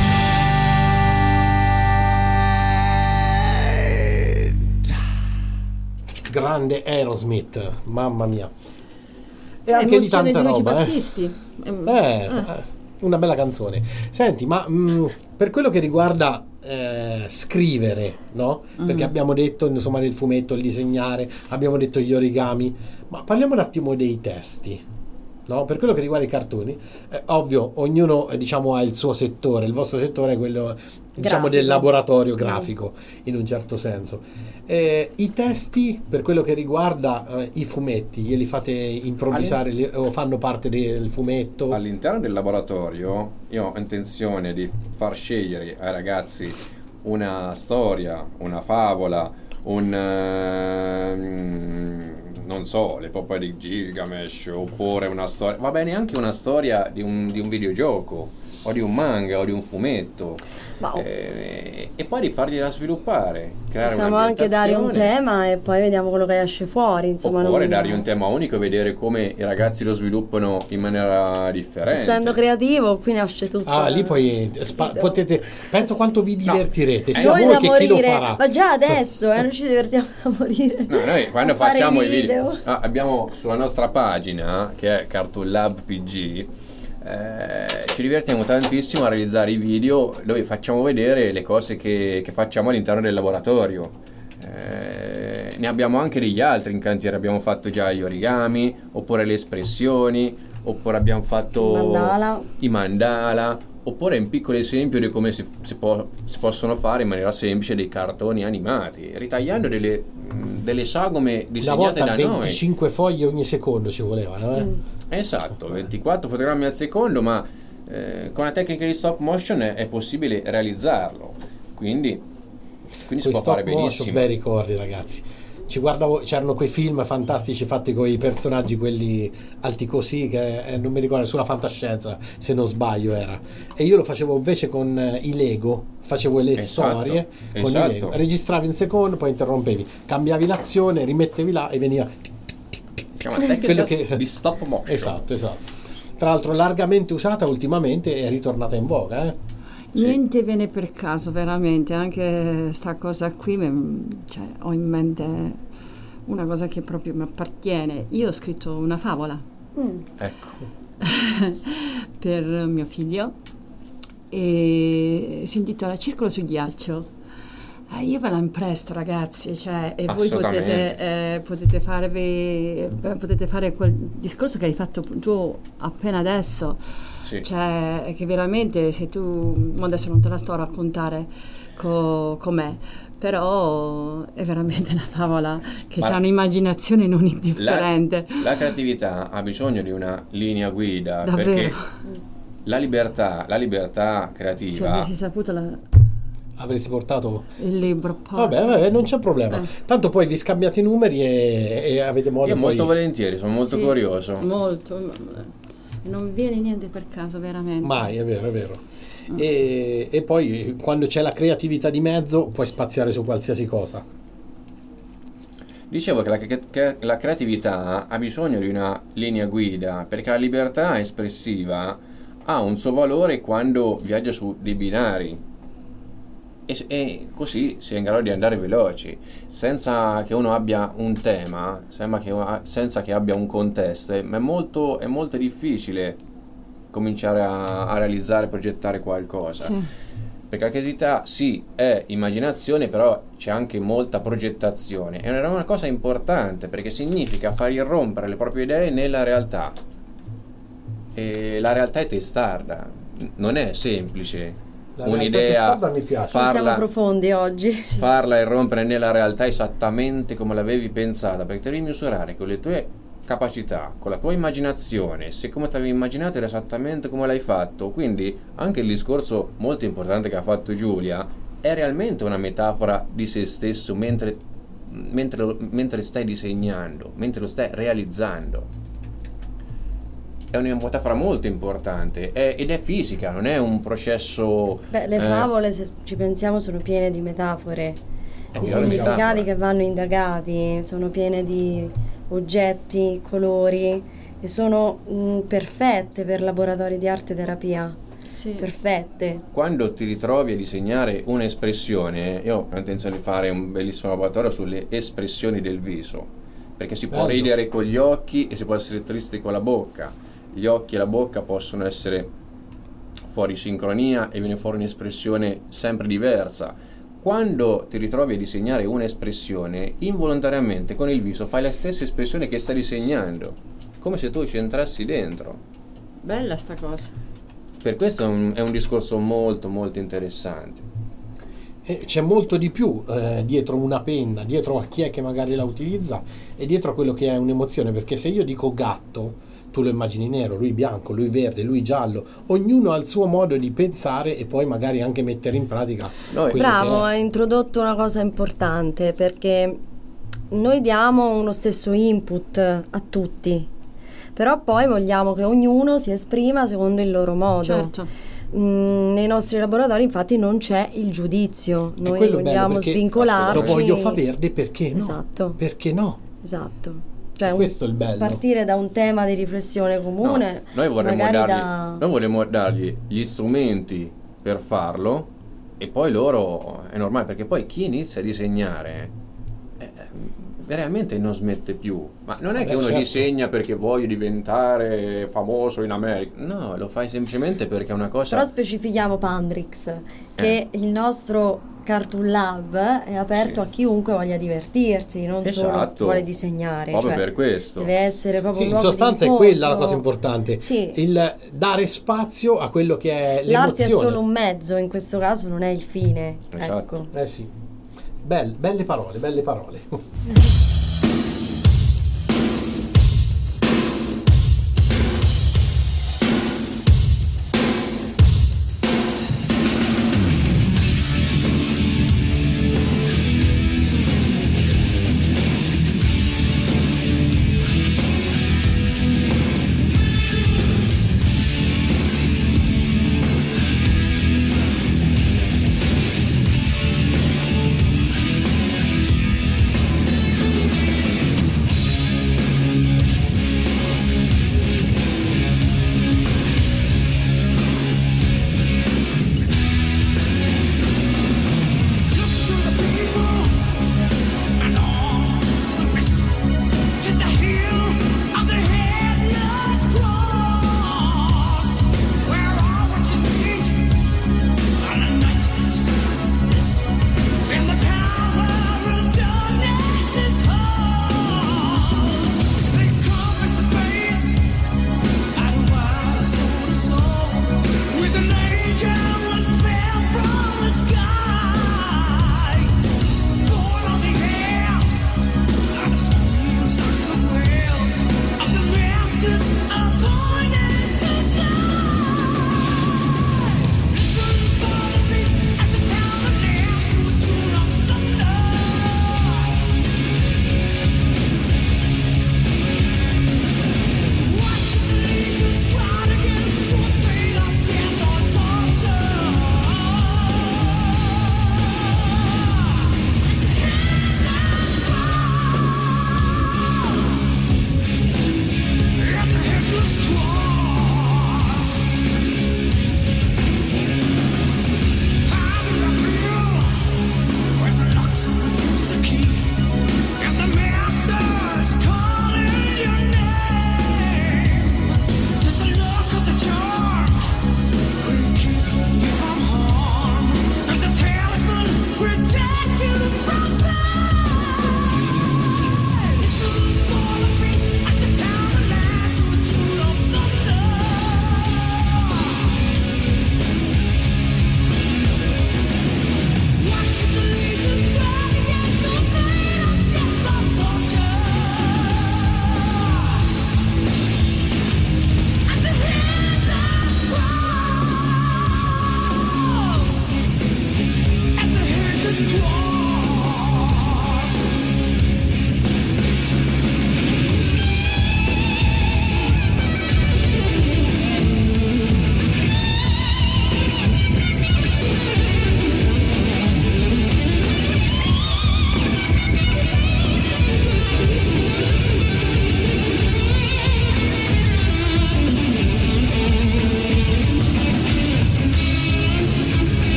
Grande Aerosmith, mamma mia. E anche di Emozione tanta di Luigi roba, Battisti. una bella canzone. Senti, ma per quello che riguarda scrivere, no? Perché abbiamo detto insomma del fumetto, il disegnare, abbiamo detto gli origami, ma parliamo un attimo dei testi. No, per quello che riguarda i cartoni, ovvio, ognuno diciamo ha il suo settore, il vostro settore è quello diciamo Grafico. del laboratorio grafico in un certo senso. I testi per quello che riguarda i fumetti, glieli fate improvvisare o fanno parte del fumetto? All'interno del laboratorio io ho intenzione di far scegliere ai ragazzi una storia, una favola, non so, l'epopea di Gilgamesh, oppure una storia, va bene anche una storia di un videogioco, o di un manga, o di un fumetto, Wow. e poi di fargliela sviluppare, creare Possiamo anche dare un un'ambientazione. tema e poi vediamo quello che esce fuori, insomma. Oppure non- dargli un tema unico e vedere come i ragazzi lo sviluppano in maniera differente. Essendo creativo, qui nasce tutto. Ah, lì poi potete, penso quanto vi divertirete, sia Noi voi da che chi lo morire, farà. ma già adesso noi ci divertiamo da morire. No, noi quando a fare facciamo i video, abbiamo sulla nostra pagina che è Cartoon Lab PG, ci divertiamo tantissimo a realizzare i video dove facciamo vedere le cose che facciamo all'interno del laboratorio. Ne abbiamo anche degli altri in cantiere, abbiamo fatto già gli origami, oppure le espressioni, oppure abbiamo fatto Mandala. i mandala, oppure un piccolo esempio di come si possono fare in maniera semplice dei cartoni animati, ritagliando delle sagome Una disegnate volta da noi. 25 foglie ogni secondo ci volevano, Esatto, 24 fotogrammi al secondo, ma con la tecnica di stop motion è possibile realizzarlo, quindi si Quei può stop fare motion, benissimo. bei ricordi, ragazzi. Ci guardavo, c'erano quei film fantastici fatti con i personaggi quelli alti così che non mi ricordo, sulla fantascienza se non sbaglio era, e io lo facevo invece con i Lego, facevo le Esatto, storie con i esatto. Lego, registravi un secondo, poi interrompevi, cambiavi l'azione, rimettevi là e veniva Si chiama quello tecnica di stop motion. esatto. Tra l'altro largamente usata ultimamente, è ritornata in voga, Sì. Niente viene per caso, veramente, anche sta cosa qui, cioè, ho in mente una cosa che proprio mi appartiene. Io ho scritto una favola Ecco, per mio figlio e si intitola Circolo sul ghiaccio. Io ve la impresto, ragazzi, cioè, e voi Assolutamente. potete fare quel discorso che hai fatto tu appena adesso. sì. Cioè, che veramente se tu, adesso non te la sto a raccontare com'è, però è veramente una favola che Ma ha un'immaginazione non indifferente. La creatività ha bisogno di una linea guida, Davvero. perché la libertà Se creativa avessi saputo avresti portato. il libro. Vabbè, non c'è problema. Tanto poi vi scambiate i numeri e avete modo io poi. molto volentieri, sono molto Sì, curioso. Molto. Non viene niente per caso, veramente. Mai, è vero. E poi quando c'è la creatività di mezzo puoi spaziare su qualsiasi cosa. Dicevo che la creatività ha bisogno di una linea guida, perché la libertà espressiva ha un suo valore quando viaggia su dei binari e così si è in grado di andare veloci, senza che uno abbia un tema, senza che abbia un contesto. È molto difficile cominciare a realizzare, progettare qualcosa. Sì. Perché la creatività sì è immaginazione, però c'è anche molta progettazione. È una cosa importante perché significa far irrompere le proprie idee nella realtà. E la realtà è testarda, non è semplice. La realtà Un'idea, testarda mi piace. Siamo profondi oggi. farla irrompere nella realtà esattamente come l'avevi pensata, perché te devi misurare con le tue capacità, con la tua immaginazione, se come ti avevi immaginato era esattamente come l'hai fatto. Quindi anche il discorso molto importante che ha fatto Giulia è realmente una metafora di se stesso mentre stai disegnando, mentre lo stai realizzando. È una metafora molto importante ed è fisica, non è un processo. Beh, le favole, se ci pensiamo, sono piene di metafore, È di una significati metafora. che vanno indagati, sono piene di oggetti, colori, e sono perfette per laboratori di arte e terapia. Sì. Perfette. Quando ti ritrovi a disegnare un'espressione, io ho intenzione di fare un bellissimo laboratorio sulle espressioni del viso, perché si può Bello. ridere con gli occhi e si può essere tristi con la bocca. Gli occhi e la bocca possono essere fuori sincronia e viene fuori un'espressione sempre diversa. Quando ti ritrovi a disegnare un'espressione, involontariamente con il viso fai la stessa espressione che stai disegnando. come se tu ci entrassi dentro. Bella sta cosa. Per questo è un discorso molto molto interessante. C'è molto di più dietro una penna, dietro a chi è che magari la utilizza e dietro a quello che è un'emozione, perché se io dico gatto, tu lo immagini nero, lui bianco, lui verde, lui giallo, ognuno ha il suo modo di pensare e poi magari anche mettere in pratica. Bravo, hai introdotto una cosa importante, perché noi diamo uno stesso input a tutti, però poi vogliamo che ognuno si esprima secondo il loro modo. Certo. Nei nostri laboratori infatti non c'è il giudizio, noi quello vogliamo bello, perché svincolarci. lo voglio fa verde, perché no? Esatto. Perché no? Esatto. Cioè, Questo è il bello. partire da un tema di riflessione comune. No, noi magari vorremmo dargli gli strumenti per farlo, e poi loro è normale, perché poi chi inizia a disegnare realmente non smette più. Ma non è che uno certo. disegna perché voglio diventare famoso in America, no, lo fai semplicemente perché è una cosa. Però specifichiamo Pandrix che il nostro Cartoon Lab è aperto a chiunque voglia divertirsi, non solo chi vuole disegnare. Proprio cioè, per questo deve essere proprio un In luogo sostanza di è quella la incontro. cosa importante, Sì. il dare spazio a quello che è l'emozione. L'arte è solo un mezzo, in questo caso non è il fine. Esatto. Ecco. Sì. Belle parole, belle parole.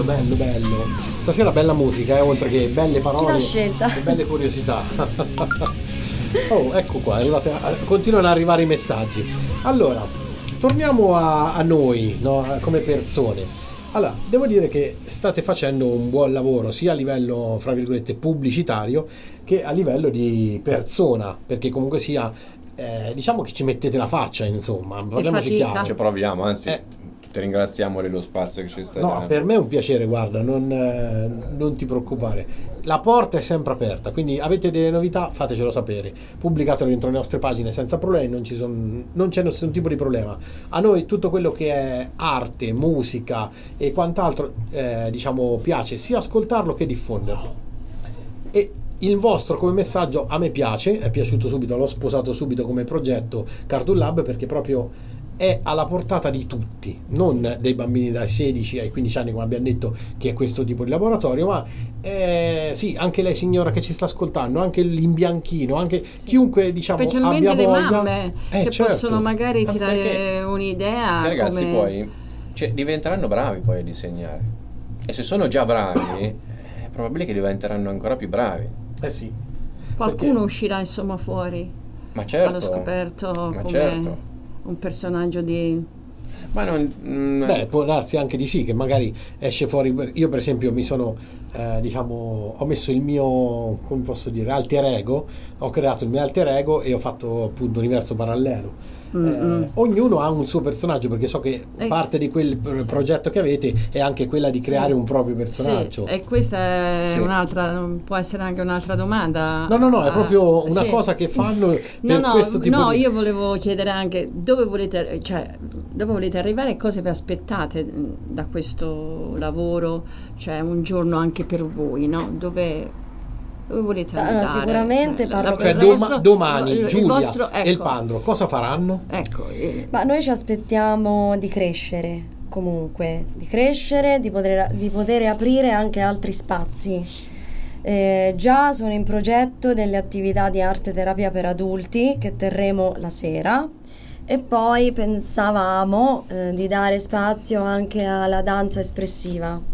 bello. Stasera bella musica, oltre che belle Chi parole l'ha scelta? e belle curiosità. Oh, ecco qua, continuano ad arrivare i messaggi. Allora, torniamo a noi, no? Come persone. Allora, devo dire che state facendo un buon lavoro sia a livello, fra virgolette, pubblicitario che a livello di persona, perché comunque sia, diciamo che ci mettete la faccia, insomma, parliamoci fatica. chiaro. Ci proviamo, anzi, ti ringraziamo dello spazio che ci stai No, dando. per me è un piacere, guarda, non ti preoccupare. La porta è sempre aperta, quindi avete delle novità, fatecelo sapere. Pubblicatelo dentro le nostre pagine senza problemi, non c'è nessun tipo di problema. A noi tutto quello che è arte, musica e quant'altro, diciamo, piace sia ascoltarlo che diffonderlo. E il vostro come messaggio a me piace, è piaciuto subito, l'ho sposato subito come progetto Cartoon Lab, perché proprio è alla portata di tutti, non dei bambini dai 16 ai 15 anni, come abbiamo detto, che è questo tipo di laboratorio, ma sì, anche lei signora che ci sta ascoltando, anche l'imbianchino, anche chiunque, diciamo, specialmente abbia le voglia, mamme che certo, possono magari Perché tirare un'idea questi ragazzi come... poi diventeranno bravi poi a disegnare, e se sono già bravi è probabile che diventeranno ancora più bravi. sì, qualcuno perché uscirà insomma fuori, Ma certo, hanno scoperto ma come certo. un personaggio di... Ma non, beh, può darsi anche di sì, che magari esce fuori. Io per esempio mi sono, diciamo, ho messo il mio, come posso dire, alter ego, ho creato il mio alter ego e ho fatto appunto universo parallelo. Ognuno ha un suo personaggio, perché so che parte di quel progetto che avete è anche quella di creare un proprio personaggio. Sì, e questa è Sì. un'altra, può essere anche un'altra domanda. No, è proprio una sì. cosa che fanno per questo tipo No, di... io volevo chiedere anche dove volete arrivare e cosa vi aspettate da questo lavoro, cioè un giorno anche per voi, no? Dove volete andare? Allora, sicuramente parlo Cioè per me. domani il Giulia vostro, e il ecco. Pandro cosa faranno? Ecco, Ma noi ci aspettiamo di crescere, comunque, di crescere, di poter aprire anche altri spazi. Già sono in progetto delle attività di arte terapia per adulti che terremo la sera, e poi pensavamo di dare spazio anche alla danza espressiva.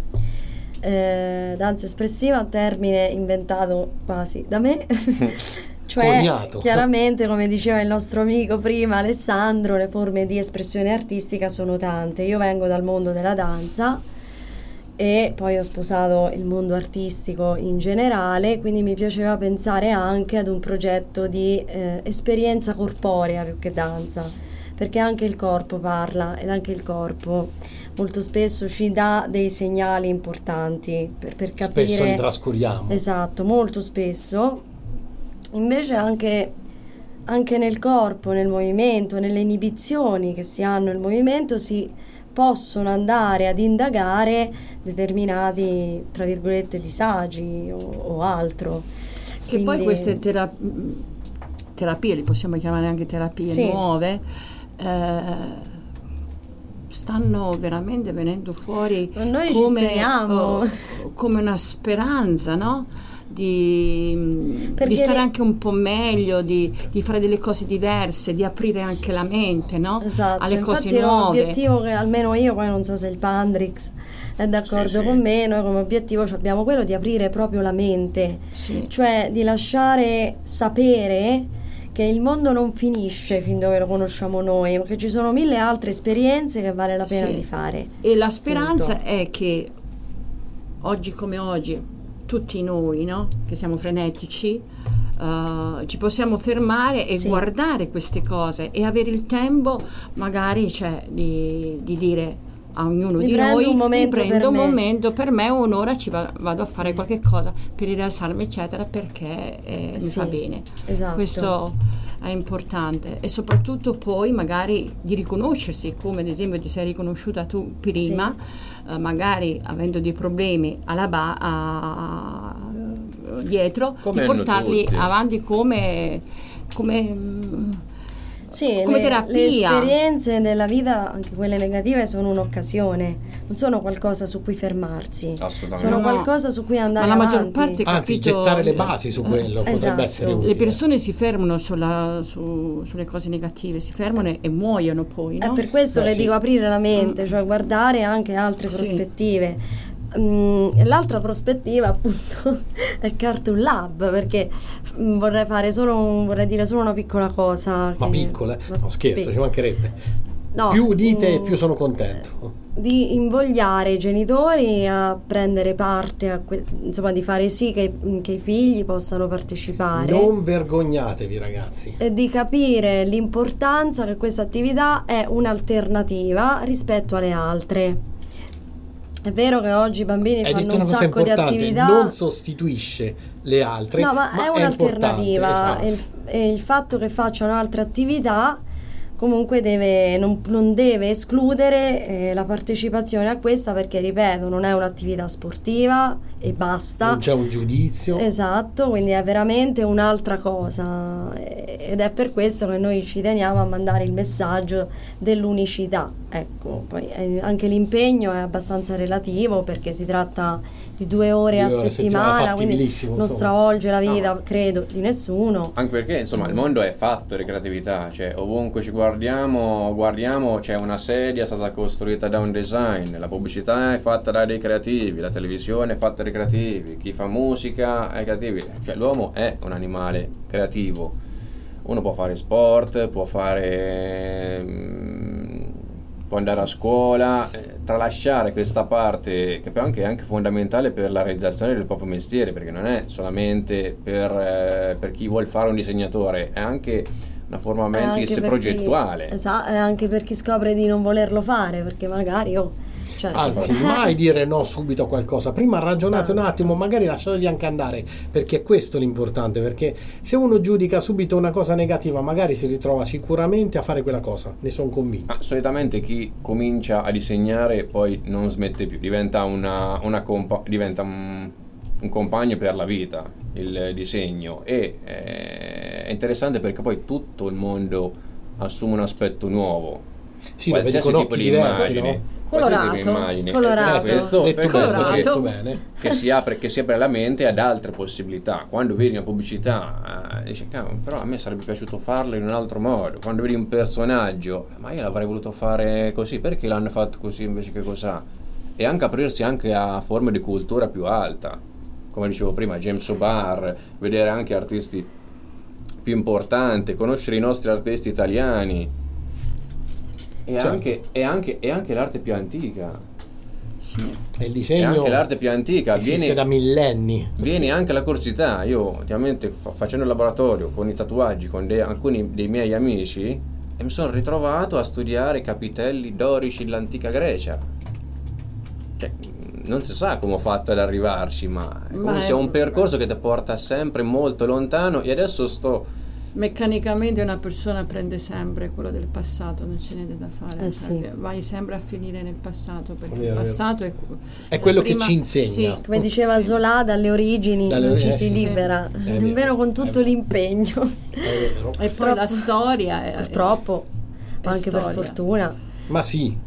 Danza espressiva, un termine inventato quasi da me. Cioè, Coniato. chiaramente, come diceva il nostro amico prima Alessandro, le forme di espressione artistica sono tante. Io vengo dal mondo della danza e poi ho sposato il mondo artistico in generale, quindi mi piaceva pensare anche ad un progetto di esperienza corporea più che danza, perché anche il corpo parla, ed anche il corpo molto spesso ci dà dei segnali importanti per capire. Spesso li trascuriamo. Esatto, molto spesso. Invece anche nel corpo, nel movimento, nelle inibizioni che si hanno nel movimento, si possono andare ad indagare determinati, tra virgolette, disagi o altro. che poi Quindi- queste terapie, li possiamo chiamare anche terapie Sì. nuove, stanno veramente venendo fuori Noi ci speriamo. come una speranza, no? Di Perché stare anche un po' meglio, di fare delle cose diverse, di aprire anche la mente, no? Esatto, alle cose infatti era un nuove. obiettivo che almeno io, poi non so se il Pandrix è d'accordo Sì, sì. con me, noi come obiettivo abbiamo quello di aprire proprio la mente, Sì. cioè di lasciare sapere che il mondo non finisce fin dove lo conosciamo noi, ma che ci sono mille altre esperienze che vale la pena Sì. di fare. E la speranza Punto. è che oggi come oggi, tutti noi, no? Che siamo frenetici, ci possiamo fermare e Sì. guardare queste cose e avere il tempo magari, cioè, di dire a ognuno Mi di prendo noi: un momento mi prendo per un me." momento per me, un'ora vado a fare qualche cosa per rilassarmi, eccetera, perché mi Sì, fa bene. esatto. Questo è importante, e soprattutto poi magari di riconoscersi, come ad esempio ti sei riconosciuta tu prima, magari avendo dei problemi dietro, Come di hanno portarli tutti. avanti come Sì, come le terapia. esperienze della vita, anche quelle negative, sono un'occasione, non sono qualcosa su cui fermarsi, Assolutamente. sono No. qualcosa su cui andare Ma la maggior avanti. parte, Anzi, capito, gettare le basi su quello esatto. potrebbe essere utile. le persone si fermano sulle cose negative, si fermano e muoiono poi, no? È per questo Beh, che sì. dico aprire la mente, cioè guardare anche altre Sì. prospettive. L'altra prospettiva appunto è Cartoon Lab, perché vorrei dire solo una piccola cosa. Ma piccola? No, scherzo, ci mancherebbe. No, Più dite, più sono contento. Di invogliare i genitori a prendere parte, insomma di fare sì che i figli possano partecipare. Non vergognatevi, ragazzi. E di capire l'importanza che questa attività è un'alternativa rispetto alle altre. È vero che oggi i bambini Hai fanno detto un una cosa sacco di importante, attività. non sostituisce le altre, No, ma è un'alternativa. importante, esatto. E il fatto che facciano altre attività comunque non deve escludere la partecipazione a questa, perché ripeto, non è un'attività sportiva e basta. Non c'è un giudizio. Esatto, quindi è veramente un'altra cosa, ed è per questo che noi ci teniamo a mandare il messaggio dell'unicità. Ecco, poi anche l'impegno è abbastanza relativo, perché si tratta di 2 ore a settimana, quindi non stravolge la vita, credo, di nessuno. Anche perché insomma il mondo è fatto di creatività, cioè ovunque ci guardiamo c'è una sedia, è stata costruita da un design, la pubblicità è fatta da dei creativi, la televisione è fatta dai creativi, chi fa musica è creativo, cioè l'uomo è un animale creativo. Uno può fare sport, può andare a scuola, tralasciare questa parte che poi è anche fondamentale per la realizzazione del proprio mestiere, perché non è solamente per chi vuol fare un disegnatore, è anche una forma mentis progettuale. Esatto, è anche per chi scopre di non volerlo fare, perché magari anzi, mai dire no subito a qualcosa, prima ragionate un attimo, magari lasciatevi anche andare, perché è questo l'importante, perché se uno giudica subito una cosa negativa magari si ritrova sicuramente a fare quella cosa, ne sono convinto. Solitamente chi comincia a disegnare poi non smette più, diventa un compagno per la vita, il disegno, e è interessante perché poi tutto il mondo assume un aspetto nuovo, sì, qualsiasi tipo di immagini, colorato. Detto bene. Che si apre la mente ad altre possibilità. Quando vedi una pubblicità dici però a me sarebbe piaciuto farlo in un altro modo. Quando vedi un personaggio, ma io l'avrei voluto fare così, perché l'hanno fatto così invece che cos'ha? E anche aprirsi anche a forme di cultura più alta, come dicevo prima, James O'Barr, vedere anche artisti più importanti, conoscere i nostri artisti italiani. E anche l'arte più antica. Sì. E il disegno e anche l'arte più antica esiste da millenni. Viene anche la curiosità. Io ultimamente facendo il laboratorio con i tatuaggi con alcuni dei miei amici, e mi sono ritrovato a studiare i capitelli dorici dell'antica Grecia. Cioè, non si sa come ho fatto ad arrivarci, ma è un percorso che ti porta sempre molto lontano. E adesso meccanicamente una persona prende sempre quello del passato, non ce n'è da fare, sì. Vai sempre a finire nel passato, perché Vero, il passato è quello che ci insegna. Sì, come diceva Zola, dalle origini ci si libera, nemmeno con tutto l'impegno. E poi la storia purtroppo, ma anche storia. Per fortuna. Ma sì,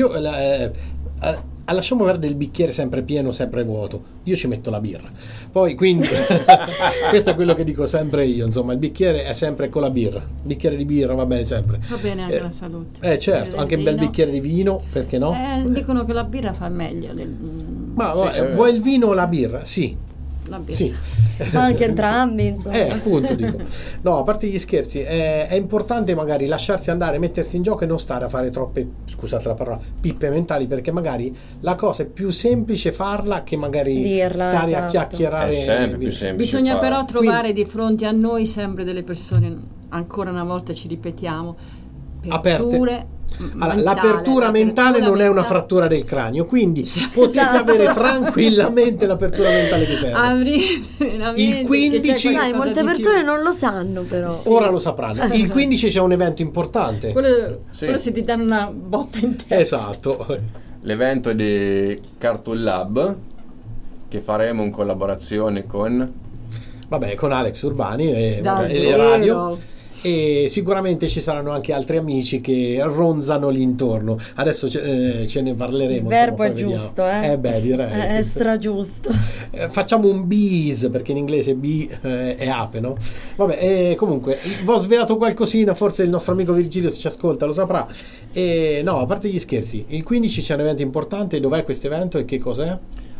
lasciamo perdere il bicchiere sempre pieno, sempre vuoto. Io ci metto la birra. Poi, quindi, questo è quello che dico sempre io. Insomma, il bicchiere è sempre con la birra. Il bicchiere di birra va bene sempre. Va bene anche la salute. Certo, anche un bel bicchiere di vino, perché no? Dicono che la birra fa meglio. Ma vuoi il vino o la birra? Sì. La birra. Sì. Ma anche entrambi, insomma. Appunto dico. No, a parte gli scherzi, è importante magari lasciarsi andare, mettersi in gioco e non stare a fare troppe, scusate la parola, pippe mentali, perché magari la cosa è più semplice farla che magari stare a chiacchierare. È sempre più semplice. Bisogna però trovare di fronte a noi sempre delle persone, ancora una volta ci ripetiamo, aperte. L'apertura mentale non è una frattura del cranio, quindi potete avere tranquillamente l'apertura mentale che serve. Il 15, molte persone non lo sanno, però ora lo sapranno. Il 15 c'è un evento importante. Quello si ti danno una botta in testa. Esatto. L'evento di Cartoon Lab che faremo in collaborazione con Alex Urbani e le radio. E sicuramente ci saranno anche altri amici che ronzano l'intorno. Adesso ce ne parleremo. Il verbo è giusto, direi. È stragiusto. Facciamo un bis, perché in inglese è ape, no? Comunque, vi ho svelato qualcosina, forse il nostro amico Virgilio, se ci ascolta, lo saprà. A parte gli scherzi, il 15 c'è un evento importante. Dov'è questo evento e che cos'è?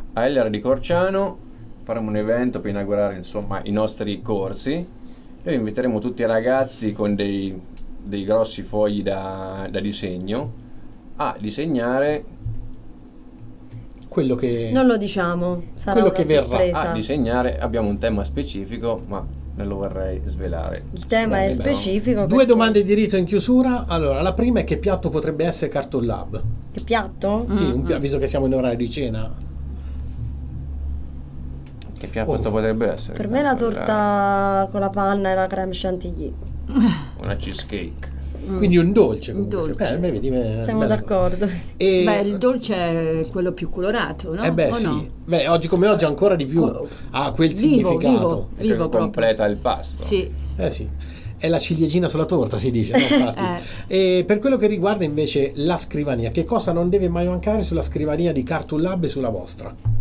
a Ellera di Corciano faremo un evento per inaugurare insomma i nostri corsi. Noi inviteremo tutti i ragazzi con dei grossi fogli da disegno a disegnare quello che Non lo diciamo, sarà quello una che verrà. sorpresa. a disegnare. Abbiamo un tema specifico, ma non lo vorrei svelare. Il tema Bene, è specifico. Due perché- domande di rito in chiusura. Allora, la prima è: che piatto potrebbe essere Cartoon Lab? Che piatto? Sì, visto che siamo in orario di cena. Che piatto potrebbe essere? Per me la torta con la panna e la crème chantilly. Una cheesecake. Quindi un dolce comunque. Un dolce. Vedi, Siamo bella d'accordo. cosa. E, Beh, il dolce è quello più colorato, no? beh, O sì. no? Beh, oggi come oggi ancora di più ha quel significato. Perché proprio. completa il pasto. Sì. Sì. È la ciliegina sulla torta, si dice, no? Infatti. E per quello che riguarda invece la scrivania, che cosa non deve mai mancare sulla scrivania di Cartoon Lab e sulla vostra?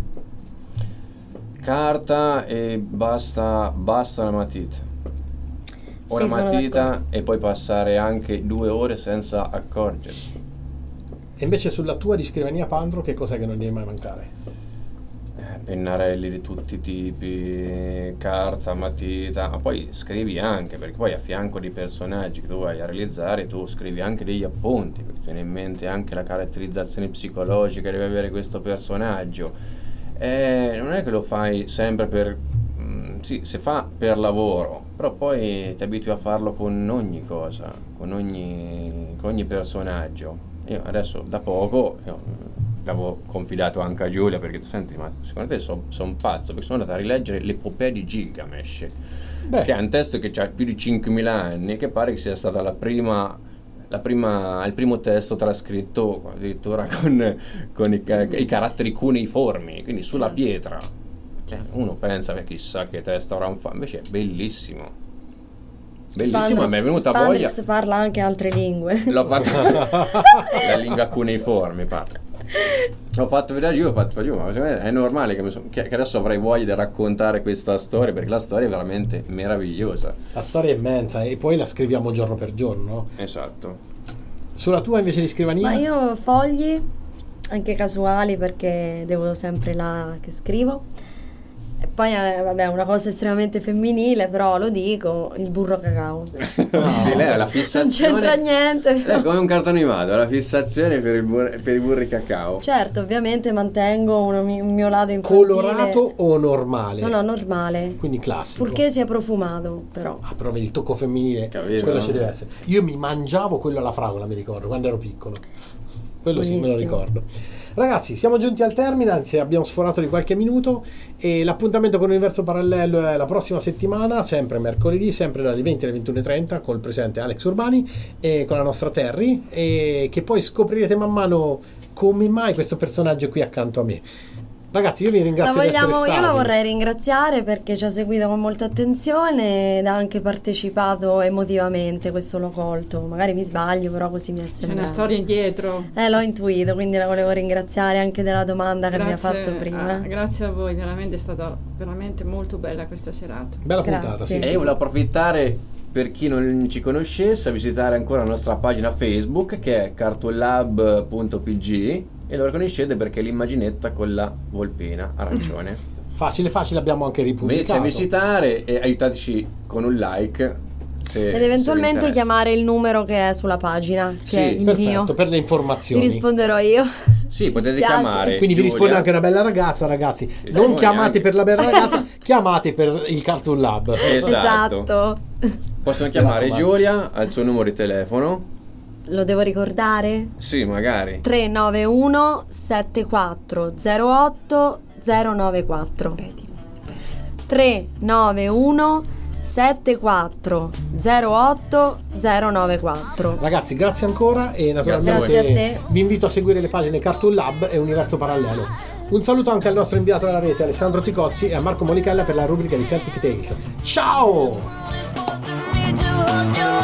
Carta e basta la matita. Una Sì, sono matita d'accordo. e poi passare anche 2 ore senza accorgersi. E invece sulla tua di scrivania, Pandro, che cosa che non deve mai mancare? Pennarelli di tutti i tipi, carta, matita, ma poi scrivi anche, perché poi a fianco dei personaggi che tu vai a realizzare, tu scrivi anche degli appunti, perché tieni in mente anche la caratterizzazione psicologica che deve avere questo personaggio. Non è che lo fai sempre per... sì, si fa per lavoro, però poi ti abitui a farlo con ogni cosa, con ogni personaggio. Io adesso da poco l'avevo confidato anche a Giulia, perché senti, ma secondo te sono pazzo, perché sono andato a rileggere l'epopea di Gilgamesh, Beh. che è un testo che ha più di 5.000 anni e che pare che sia stata il primo testo trascritto addirittura con i caratteri cuneiformi, quindi sulla pietra. Uno pensa che chissà che testo avrà un fan, invece è bellissimo, bellissimo. E mi è venuta voglia. Pandrix parla anche altre lingue. L'ho fatto la lingua cuneiforme parla. L'ho fatto vedere io, ho fatto io, ma secondo me è normale che adesso avrei voglia di raccontare questa storia, perché la storia è veramente meravigliosa. La storia è immensa e poi la scriviamo giorno per giorno, no? Esatto. Sulla tua invece di scrivania? Ma io fogli, anche casuali, perché devo sempre là che scrivo. E poi, vabbè, una cosa estremamente femminile, però lo dico, il burro cacao. Sì, lei ha la fissazione. Non c'entra niente. Lei è come un cartone animato, ha la fissazione per i burri cacao. Certo, ovviamente mantengo un mio lato infantile. Colorato o normale? No, normale. Quindi classico. Purché sia profumato, però. Ah, però il tocco femminile, Capito, quello no? ci deve essere. Io mi mangiavo quello alla fragola, mi ricordo, quando ero piccolo. Quello sì, me lo Buonissimo. ricordo. Ragazzi, siamo giunti al termine, anzi abbiamo sforato di qualche minuto e l'appuntamento con Universo Parallelo è la prossima settimana, sempre mercoledì, sempre dalle 20 alle 21:30 col presente Alex Urbani e con la nostra Terry, e che poi scoprirete man mano come mai questo personaggio è qui accanto a me. Ragazzi, io vi ringrazio di essere stati. Io la vorrei ringraziare perché ci ha seguito con molta attenzione ed ha anche partecipato emotivamente, questo l'ho colto, magari mi sbaglio, però così mi è C'è sembrato. una storia indietro. L'ho intuito, quindi la volevo ringraziare anche della domanda che mi ha Grazie, fatto prima. grazie a voi, veramente è stata veramente molto bella questa serata. Bella Grazie. puntata, sì, E sì, E io sì. volevo approfittare, per chi non ci conoscesse, a visitare ancora la nostra pagina Facebook, che è cartoonlab.pg, e lo riconoscete perché è l'immaginetta con la volpina arancione. Facile, abbiamo anche Venite a ripubblicato. visitare e aiutateci con un like se, Ed eventualmente se vi interessa. chiamare il numero che è sulla pagina, che Sì, è il Perfetto, mio. per le Vi informazioni. risponderò io. Sì, Mi potete spiace. chiamare. Quindi vi Giulia. risponde anche una bella ragazza, ragazzi. Non Rispondi chiamate anche. per la bella ragazza, chiamate per il Cartoon Lab. Esatto. Possono chiamare Mi raccomando. Giulia al suo numero di telefono. Lo devo ricordare? Sì, magari. 391 7408 094. 391 7408 094. Ragazzi, grazie ancora e naturalmente Grazie a te. vi invito a seguire le pagine Cartoon Lab e Universo Parallelo. Un saluto anche al nostro inviato alla rete Alessandro Ticozzi e a Marco Molichella per la rubrica di Celtic Tales. Ciao! It's forcing me to hold you